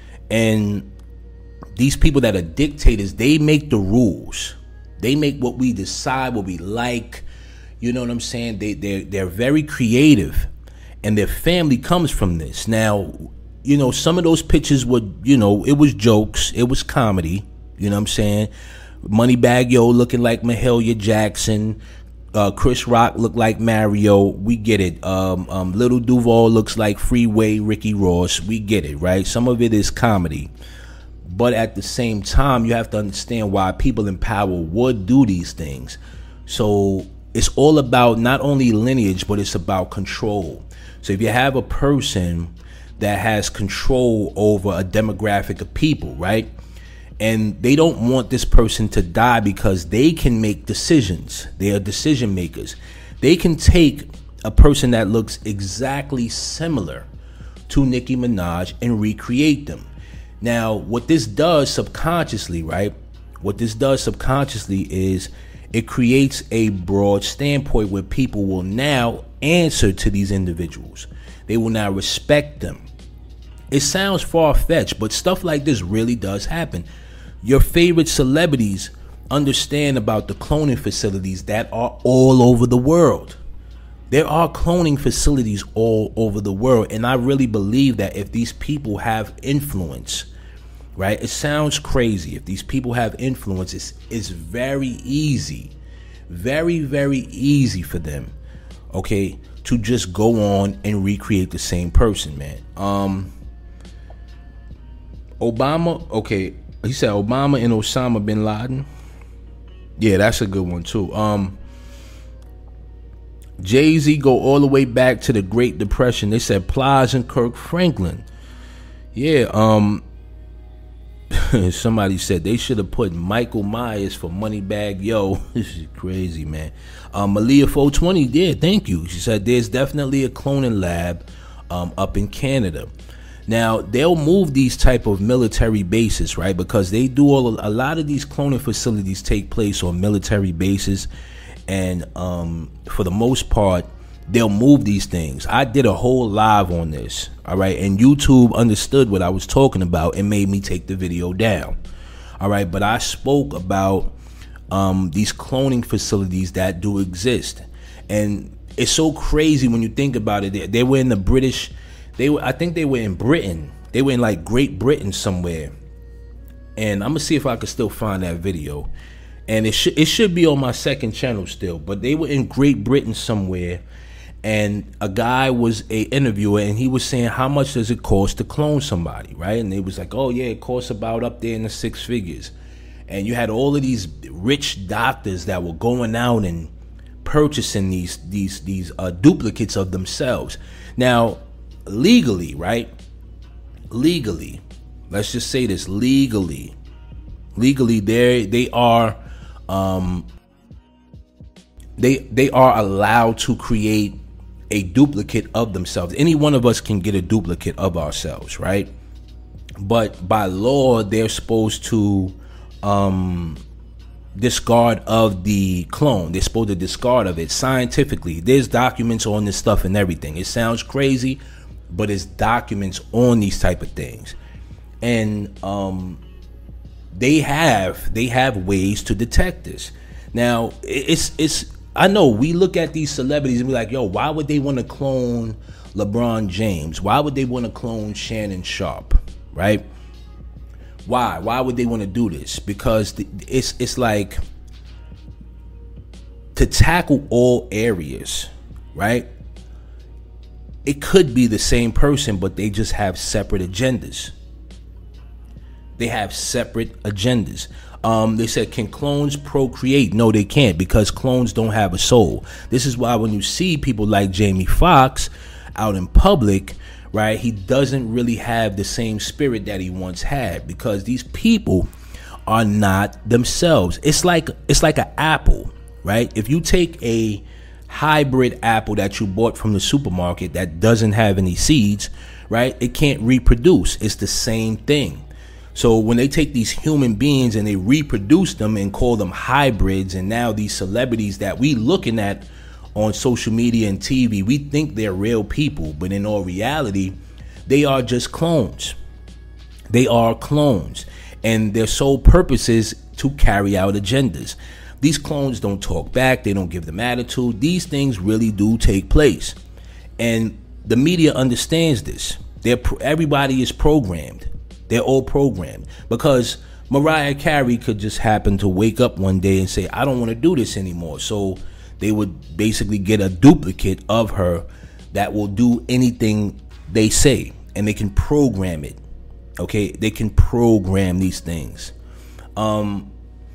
Speaker 1: And these people that are dictators, they make the rules. They make what we decide, what we like. You know what I'm saying? They, they're, they're very creative. And their family comes from this. Now, you know, some of those pictures were, you know, it was jokes. It was comedy. You know what I'm saying? Moneybagg Yo looking like Mahalia Jackson. Uh, Chris Rock looked like Mario. We get it. Um, um, Little Duval looks like Freeway Ricky Ross. We get it, right? Some of it is comedy. But at the same time, you have to understand why people in power would do these things. So it's all about not only lineage, but it's about control. So if you have a person that has control over a demographic of people, right? And they don't want this person to die because they can make decisions. They are decision makers. They can take a person that looks exactly similar to Nicki Minaj and recreate them. Now, what this does subconsciously, right? What this does subconsciously is it creates a broad standpoint where people will now answer to these individuals. They will now respect them. It sounds far-fetched, but stuff like this really does happen. Your favorite celebrities understand about the cloning facilities that are all over the world. There are cloning facilities all over the world, and I really believe that if these people have influence, right? It sounds crazy. If these people have influence, it's, it's very easy, very, very easy for them, okay, to just go on and recreate the same person, man. Um... Obama, okay, he said Obama and Osama bin Laden. Yeah, that's a good one too. Um, Jay-Z go all the way back to the Great Depression. They said Plies and Kirk Franklin. Yeah, um, somebody said they should have put Michael Myers for Moneybagg Yo. This is crazy, man. Um, Malia four twenty, yeah, thank you. She said there's definitely a cloning lab um, up in Canada. Now, they'll move these type of military bases, right? Because they do all, a lot of these cloning facilities take place on military bases. And um, for the most part, they'll move these things. I did a whole live on this, all right? And YouTube understood what I was talking about and made me take the video down. All right, but I spoke about um, these cloning facilities that do exist, and it's so crazy when you think about it. They, they were in the British, they were, I think they were in Britain. They were in like Great Britain somewhere, and I'm gonna see if I can still find that video. And it should it should be on my second channel still. But they were in Great Britain somewhere, and a guy was a interviewer, and he was saying, how much does it cost to clone somebody, right? And they was like, oh yeah, it costs about up there in the six figures. And you had all of these rich doctors that were going out and purchasing these these these uh, duplicates of themselves. Now, legally, right? Legally, let's just say this: legally, legally, they they are, um, they they are allowed to create a duplicate of themselves. Any one of us can get a duplicate of ourselves, right? But by law, they're supposed to um, discard of the clone. They're supposed to discard of it scientifically. There's documents on this stuff and everything. It sounds crazy, but it's documents on these type of things. And um, they have they have ways to detect this. Now, it's it's I know we look at these celebrities and be like, yo, why would they want to clone LeBron James? Why would they want to clone Shannon Sharp, right? Why? Why would they want to do this? Because it's it's like to tackle all areas, right? It could be the same person, but they just have separate agendas. They have separate agendas. Um, they said, can clones procreate? No, they can't, because clones don't have a soul. This is why when you see people like Jamie Foxx out in public, right, he doesn't really have the same spirit that he once had, because these people are not themselves. It's like it's like an apple, right? If you take a hybrid apple that you bought from the supermarket that doesn't have any seeds, right, it can't reproduce. It's the same thing. So when they take these human beings and they reproduce them and call them hybrids, and now these celebrities that we looking at on social media and T V, we think they're real people, but in all reality, they are just clones. They are clones, and their sole purpose is to carry out agendas. These clones don't talk back. They don't give them attitude. These things really do take place, and the media understands this. They're everybody is programmed. They're all programmed, because Mariah Carey could just happen to wake up one day and say, I don't want to do this anymore. So they would basically get a duplicate of her that will do anything they say, and they can program it. Okay, they can program these things. Um,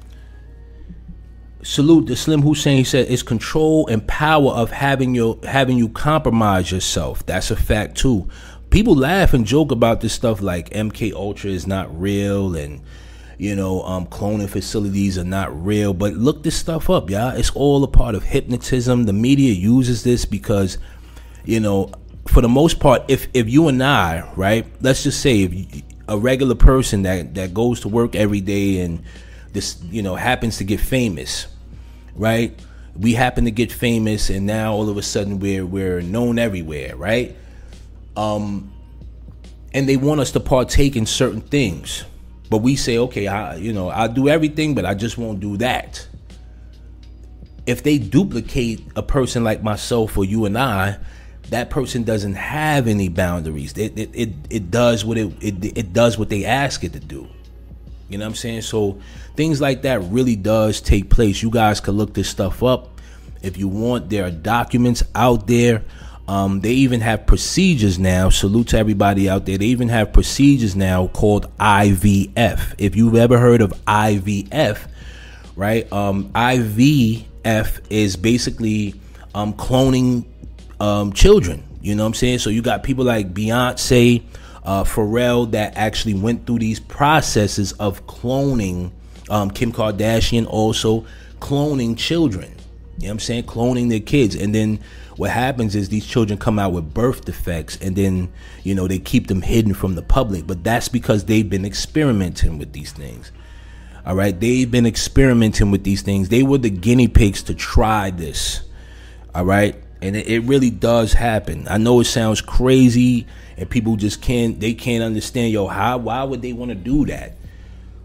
Speaker 1: salute to Slim Hussein. He said, it's control and power of having your having you compromise yourself. That's a fact too. People laugh and joke about this stuff like M K Ultra is not real, and you know, um, cloning facilities are not real. But look this stuff up, y'all. It's all a part of hypnotism. The media uses this because, you know, for the most part, if if you and I, right, let's just say if you, a regular person that that goes to work every day and this, you know, happens to get famous, right? We happen to get famous, and now all of a sudden we're we're known everywhere, right? Um, and they want us to partake in certain things, but we say, okay, I, you know, I'll do everything, but I just won't do that. If they duplicate a person like myself or you and I, that person doesn't have any boundaries. It it it, it does what it, it it does what they ask it to do. You know what I'm saying? So things like that really does take place. You guys can look this stuff up if you want. There are documents out there. Um, they even have procedures now. Salute to everybody out there. They even have procedures now called I V F. If you've ever heard of I V F, right? Um, I V F is basically um, cloning um, children. You know what I'm saying? So you got people like Beyonce, uh, Pharrell that actually went through these processes of cloning. Um, Kim Kardashian also cloning children. You know what I'm saying? Cloning their kids. And then what happens is these children come out with birth defects, and then, you know, they keep them hidden from the public. But that's because they've been experimenting with these things. All right. They've been experimenting with these things. They were the guinea pigs to try this. All right. And it, it really does happen. I know it sounds crazy and people just can't, they can't understand, yo, how, why would they want to do that?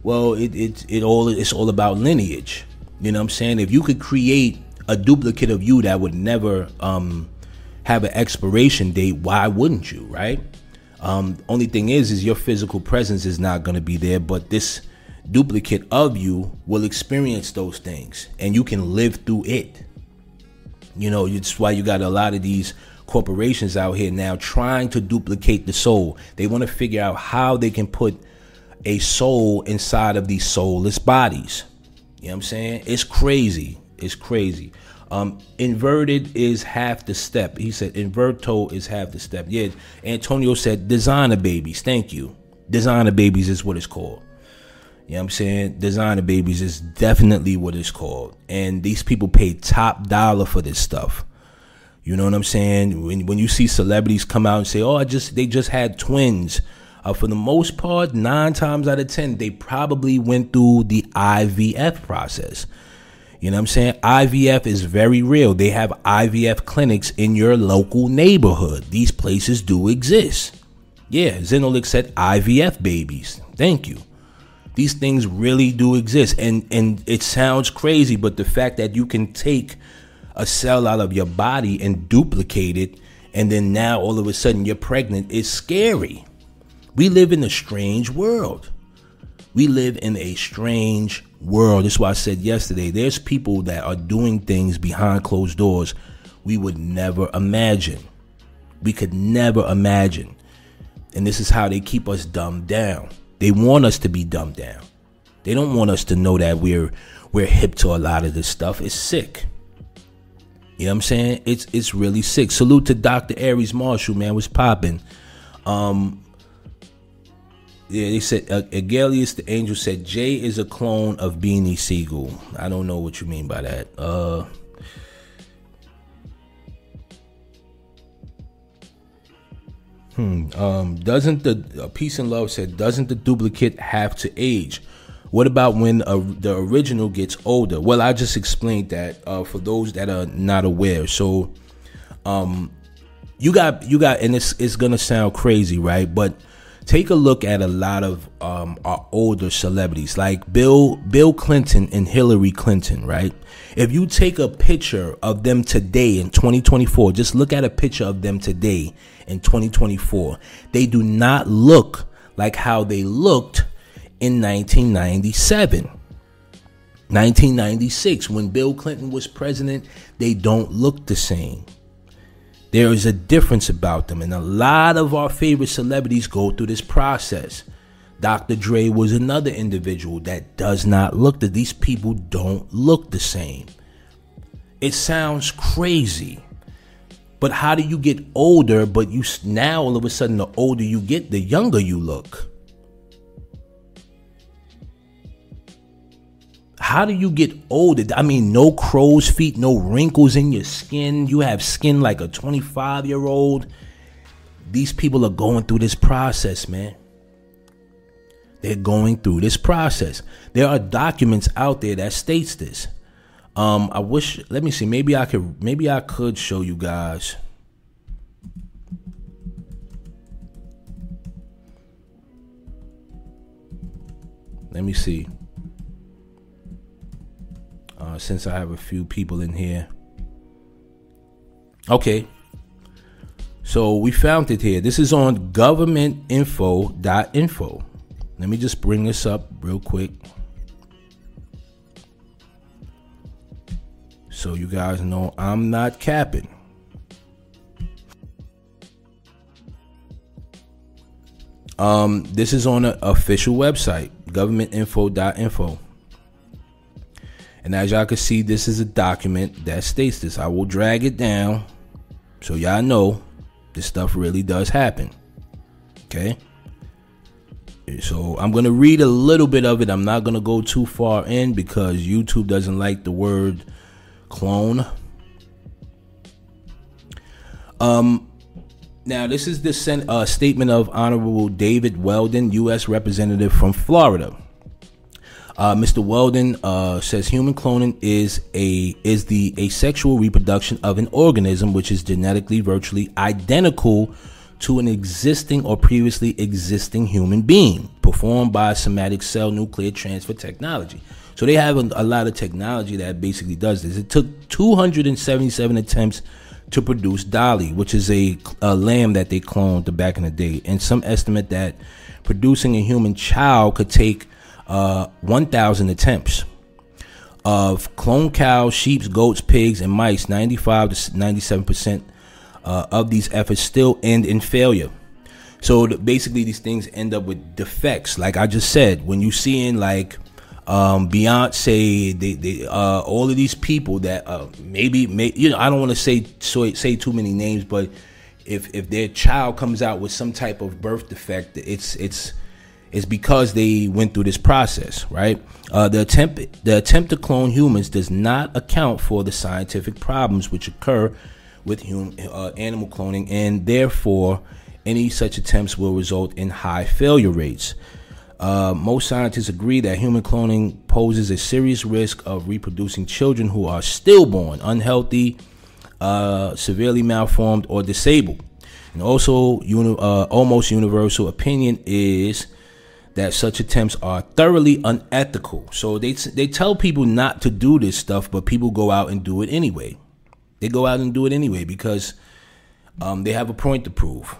Speaker 1: Well, it it it all it's all about lineage. You know what I'm saying? If you could create a duplicate of you that would never um, have an expiration date, why wouldn't you, right? Um, only thing is, is your physical presence is not going to be there, but this duplicate of you will experience those things, and you can live through it. You know, it's why you got a lot of these corporations out here now trying to duplicate the soul. They want to figure out how they can put a soul inside of these soulless bodies. You know what I'm saying? It's crazy. It's crazy. Um, inverted is half the step. He said inverto is half the step. Yeah, Antonio said designer babies. Thank you. Designer babies is what it's called. You know what I'm saying? Designer babies is definitely what it's called. And these people pay top dollar for this stuff. You know what I'm saying? When when you see celebrities come out and say, oh, I just they just had twins. Uh, for the most part, nine times out of ten, they probably went through the I V F process. You know what I'm saying? I V F is very real. They have I V F clinics in your local neighborhood. These places do exist. Yeah, Zenolix said I V F babies. Thank you. These things really do exist. And, and it sounds crazy, but the fact that you can take a cell out of your body and duplicate it, and then now all of a sudden you're pregnant, is scary. We live in a strange world. We live in a strange world. That's why I said yesterday, there's people that are doing things behind closed doors we would never imagine. We could never imagine. And this is how they keep us dumbed down. They want us to be dumbed down. They don't want us to know that we're we're hip to a lot of this stuff. It's sick. You know what I'm saying? It's it's really sick. Salute to Doctor Aries Marshall, man. What's popping? Um, yeah, they said uh, Agalius the Angel said Jay is a clone of Beanie Siegel. I don't know what you mean by that. Uh, hmm. Um, doesn't the uh, Peace and Love said doesn't the duplicate have to age? What about when uh, the original gets older? Well, I just explained that uh, for those that are not aware. So, um, you got you got, and it's it's gonna sound crazy, right? But take a look at a lot of um, our older celebrities, like Bill Bill Clinton and Hillary Clinton, right? If you take a picture of them today in twenty twenty-four, just look at a picture of them today in twenty twenty-four. They do not look like how they looked in nineteen ninety-seven, nineteen ninety-six, when Bill Clinton was president. They don't look the same. There is a difference about them, and a lot of our favorite celebrities go through this process. Doctor Dre was another individual that does not look the these people don't look the same. It sounds crazy, but how do you get older, but you now all of a sudden the older you get, the younger you look? How do you get older? I mean, no crow's feet, no wrinkles in your skin. You have skin like a twenty-five-year-old. These people are going through this process, man. They're going through this process. There are documents out there that states this. Um, I wish, let me see, maybe I could, maybe I could show you guys. Let me see. Uh, since I have a few people in here. Okay. So we found it here. This is on government info dot info. Let me just bring this up real quick, so you guys know I'm not capping. Um, this is on an official website, government info dot info. And as y'all can see, this is a document that states this. I will drag it down so y'all know this stuff really does happen. Okay. So I'm going to read a little bit of it. I'm not going to go too far in because YouTube doesn't like the word clone. Um, now, this is the sen- uh, statement of Honorable David Weldon, U S Representative from Florida. Uh, Mister Weldon uh, says human cloning is a is the asexual reproduction of an organism which is genetically virtually identical to an existing or previously existing human being, performed by somatic cell nuclear transfer technology. So they have a, a lot of technology that basically does this. It took two hundred seventy-seven attempts to produce Dolly, which is a, a lamb that they cloned back in the day. And some estimate that producing a human child could take uh, one thousand attempts. Of clone cows, sheep, goats, pigs, and mice, ninety-five to ninety-seven percent uh, of these efforts still end in failure. So the, basically, these things end up with defects. Like I just said, when you seeing like um, Beyonce, they, they, uh, all of these people that uh, maybe, may, you know, I don't want to say so, say too many names, but if if their child comes out with some type of birth defect, it's it's It's because they went through this process, right? Uh, the attempt, the attempt to clone humans does not account for the scientific problems which occur with hum, uh, animal cloning, and therefore, any such attempts will result in high failure rates. Uh, most scientists agree that human cloning poses a serious risk of reproducing children who are stillborn, unhealthy, uh, severely malformed, or disabled. And also, uni- uh, almost universal opinion is that such attempts are thoroughly unethical. So they they tell people not to do this stuff, but people go out and do it anyway. They go out and do it anyway because um, they have a point to prove.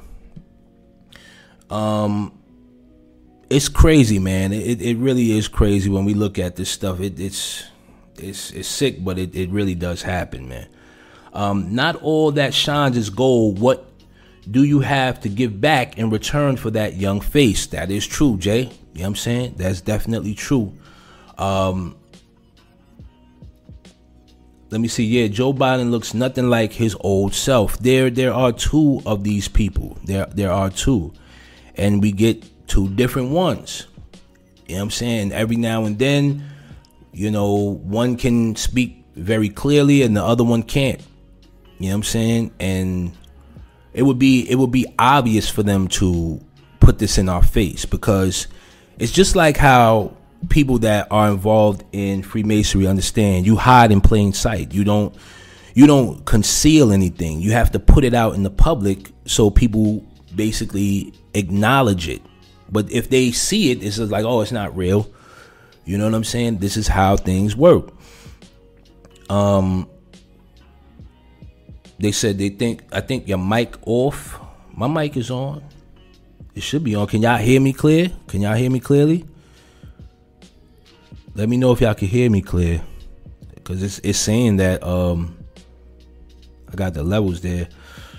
Speaker 1: Um, it's crazy, man. It it really is crazy when we look at this stuff. It, it's it's it's sick, but it, it really does happen, man. Um, not all that shines is gold. What do you have to give back in return for that young face? That is true, Jay. You know what I'm saying? That's definitely true. Um, let me see. Yeah, Joe Biden looks nothing like his old self. There, there are two of these people. There, there are two. And we get two different ones. You know what I'm saying? Every now and then, you know, one can speak very clearly and the other one can't. You know what I'm saying? And It would be it would be obvious for them to put this in our face, because it's just like how people that are involved in Freemasonry understand. You hide in plain sight. You don't you don't conceal anything. You have to put it out in the public so people basically acknowledge it. But if they see it, it's just like, oh, it's not real. You know what I'm saying? This is how things work. Um. They said they think, I think your mic off. My mic is on. It should be on. Can y'all hear me clear? Can y'all hear me clearly? Let me know if y'all can hear me clear. Because it's it's saying that um I got the levels there.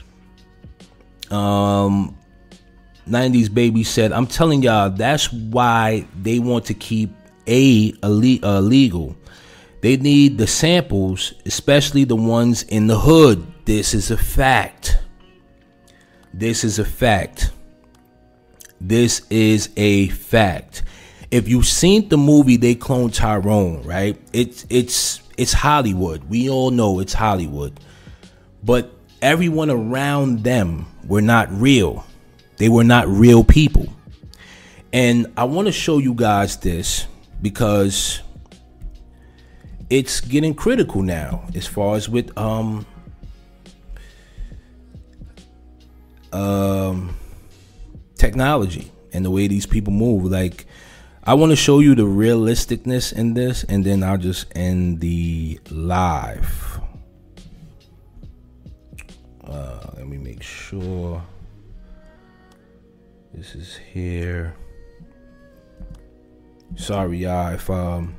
Speaker 1: Um nineties Baby said, I'm telling y'all, that's why they want to keep A illegal. They need the samples, especially the ones in the hood. This is a fact. This is a fact. This is a fact. If you've seen the movie They Cloned Tyrone, right? It's it's it's Hollywood. We all know it's Hollywood. But everyone around them were not real. They were not real people. And I want to show you guys this because it's getting critical now as far as with um um technology and the way these people move. Like, I want to show you the realisticness in this, and then I'll just end the live. Uh, let me make sure this is here. Sorry, y'all, if um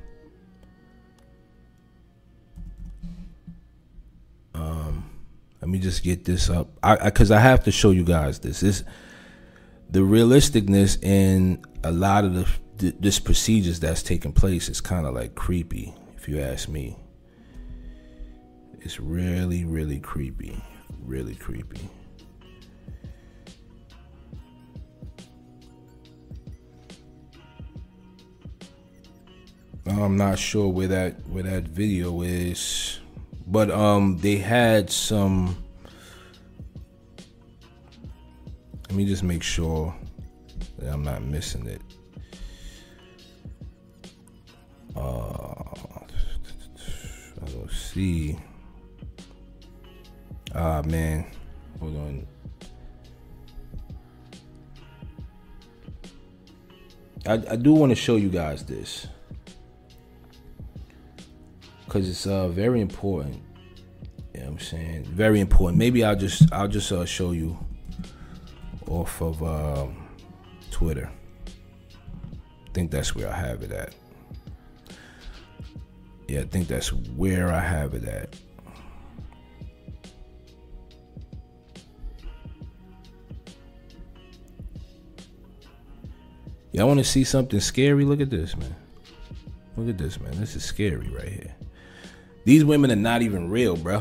Speaker 1: um let me just get this up. I because I, I have to show you guys this. This the realisticness in a lot of the this procedures that's taking place is kind of like creepy, if you ask me. It's really, really creepy. Really creepy. I'm not sure where that where that video is, but um they had some. Let me just make sure that I'm not missing it. Uh, I don't see. Ah, man, hold on. I, I do want to show you guys this because it's uh very important. You know what I'm saying? Very important. Maybe I'll just I'll just uh, show you off of um, Twitter. I think that's where I have it at. Yeah, I think that's where I have it at. Y'all want to see something scary? Look at this, man. Look at this, man. This is scary right here. These women are not even real, bro.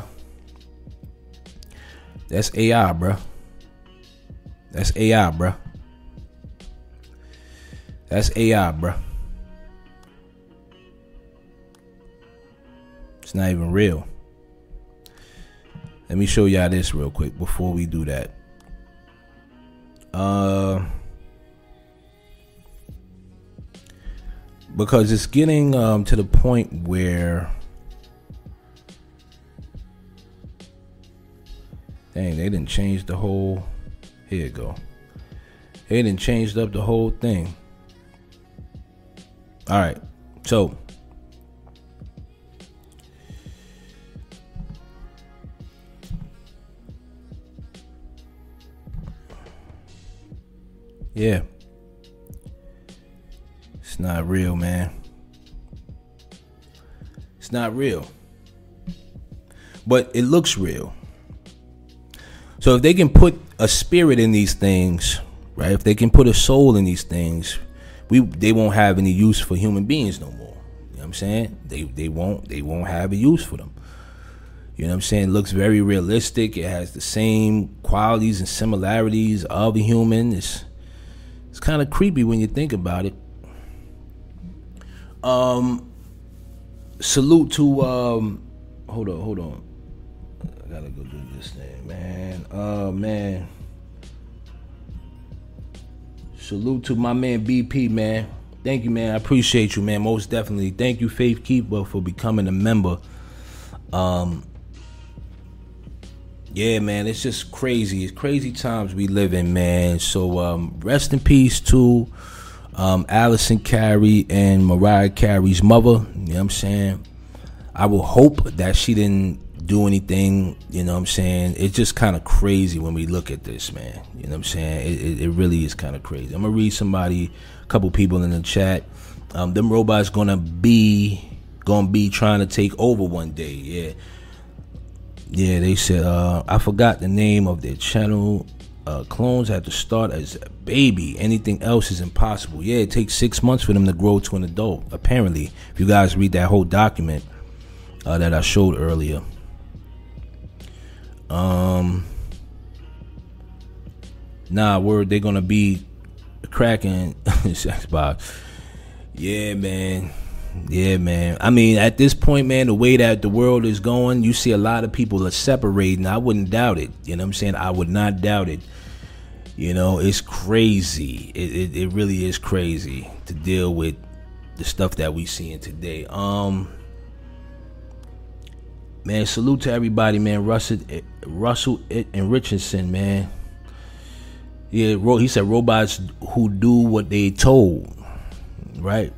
Speaker 1: That's A I, bro. That's A I, bro. That's A I, bro. It's not even real. Let me show y'all this real quick before we do that. Uh, because it's getting um, to the point where, dang, they didn't change the whole. Here you go. They didn't changed up the whole thing. All right, so yeah, it's not real, man. It's not real, but it looks real. So if they can put a spirit in these things, right? If they can put a soul in these things, we they won't have any use for human beings no more. You know what I'm saying? They they won't they won't have a use for them. You know what I'm saying? It looks very realistic. It has the same qualities and similarities of a human. It's it's kind of creepy when you think about it. Um, salute to um, hold on, hold on. I gotta go do this thing, man. Oh man. Salute to my man B P, man. Thank you, man. I appreciate you, man. Most definitely. Thank you, Faith Keeper, for becoming a member. Um, yeah, man. It's just crazy. It's crazy times we live in, man. So um, rest in peace to um, Allison Carey and Mariah Carey's mother. You know what I'm saying? I will hope that she didn't do anything, you know what I'm saying? It's just kind of crazy when we look at this, man. You know what I'm saying? It, it, it really is kind of crazy. I'm gonna read somebody, a couple people in the chat. Um, them robots gonna be gonna be trying to take over one day. Yeah, yeah. They said uh, I forgot the name of their channel. Uh, clones have to start as a baby. Anything else is impossible. Yeah, it takes six months for them to grow to an adult. Apparently, if you guys read that whole document uh, that I showed earlier. Um, nah, word, they're gonna be cracking Xbox. Yeah, man. Yeah, man. I mean, at this point, man, the way that the world is going, you see a lot of people are separating. I wouldn't doubt it. You know what I'm saying? I would not doubt it. You know, it's crazy. It it, it really is crazy to deal with the stuff that we seeing today. Um. Man, salute to everybody, man. Russell, Russell and Richardson, man. Yeah, he said robots who do what they told, right?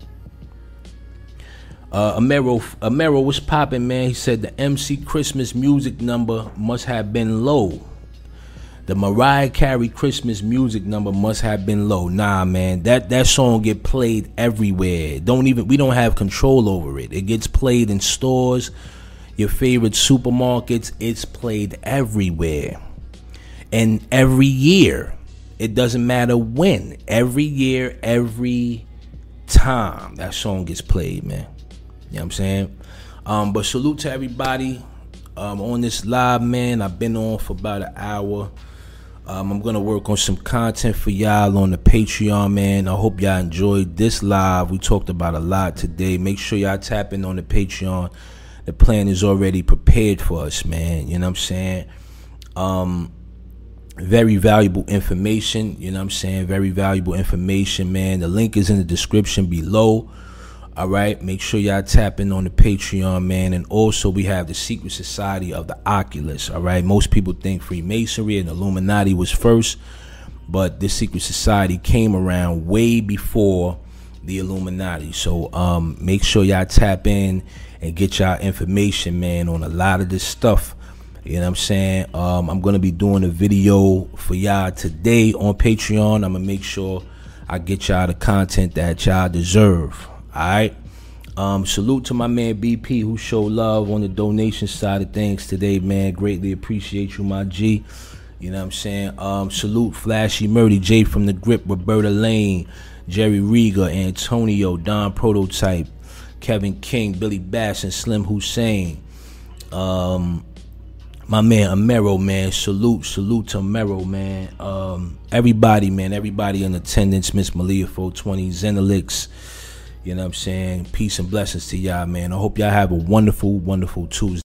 Speaker 1: Uh, Amero, Amero was popping, man. He said the M C Christmas music number must have been low. The Mariah Carey Christmas music number must have been low. Nah, man, that that song get played everywhere. Don't even we don't have control over it. It gets played in stores. Your favorite supermarkets, it's played everywhere. And every year, it doesn't matter when, every year, every time that song gets played, man. You know what I'm saying? Um, but salute to everybody um, on this live, man. I've been on for about an hour. Um, I'm going to work on some content for y'all on the Patreon, man. I hope y'all enjoyed this live. We talked about a lot today. Make sure y'all tap in on the Patreon. The plan is already prepared for us, man. You know what I'm saying? Um, very valuable information. You know what I'm saying? Very valuable information, man. The link is in the description below. All right. Make sure y'all tap in on the Patreon, man. And also we have the Secret Society of the Oculus. All right. Most people think Freemasonry and Illuminati was first, but this Secret Society came around way before the Illuminati. So um, make sure y'all tap in and get y'all information, man, on a lot of this stuff. You know what I'm saying? Um, I'm going to be doing a video for y'all today on Patreon. I'm going to make sure I get y'all the content that y'all deserve. All right? Um, salute to my man B P, who showed love on the donation side of things today, man. Greatly appreciate you, my G. You know what I'm saying? Um, salute Flashy Murdy, Jay from the Grip, Roberta Lane, Jerry Riga, Antonio, Don Prototype, Kevin King, Billy Bass, and Slim Hussein. Um, my man Amero, man. Salute, salute to Amero, man. Um, everybody, man. Everybody in attendance. Miss Malia four twenty, Zenelix. You know what I'm saying? Peace and blessings to y'all, man. I hope y'all have a wonderful, wonderful Tuesday.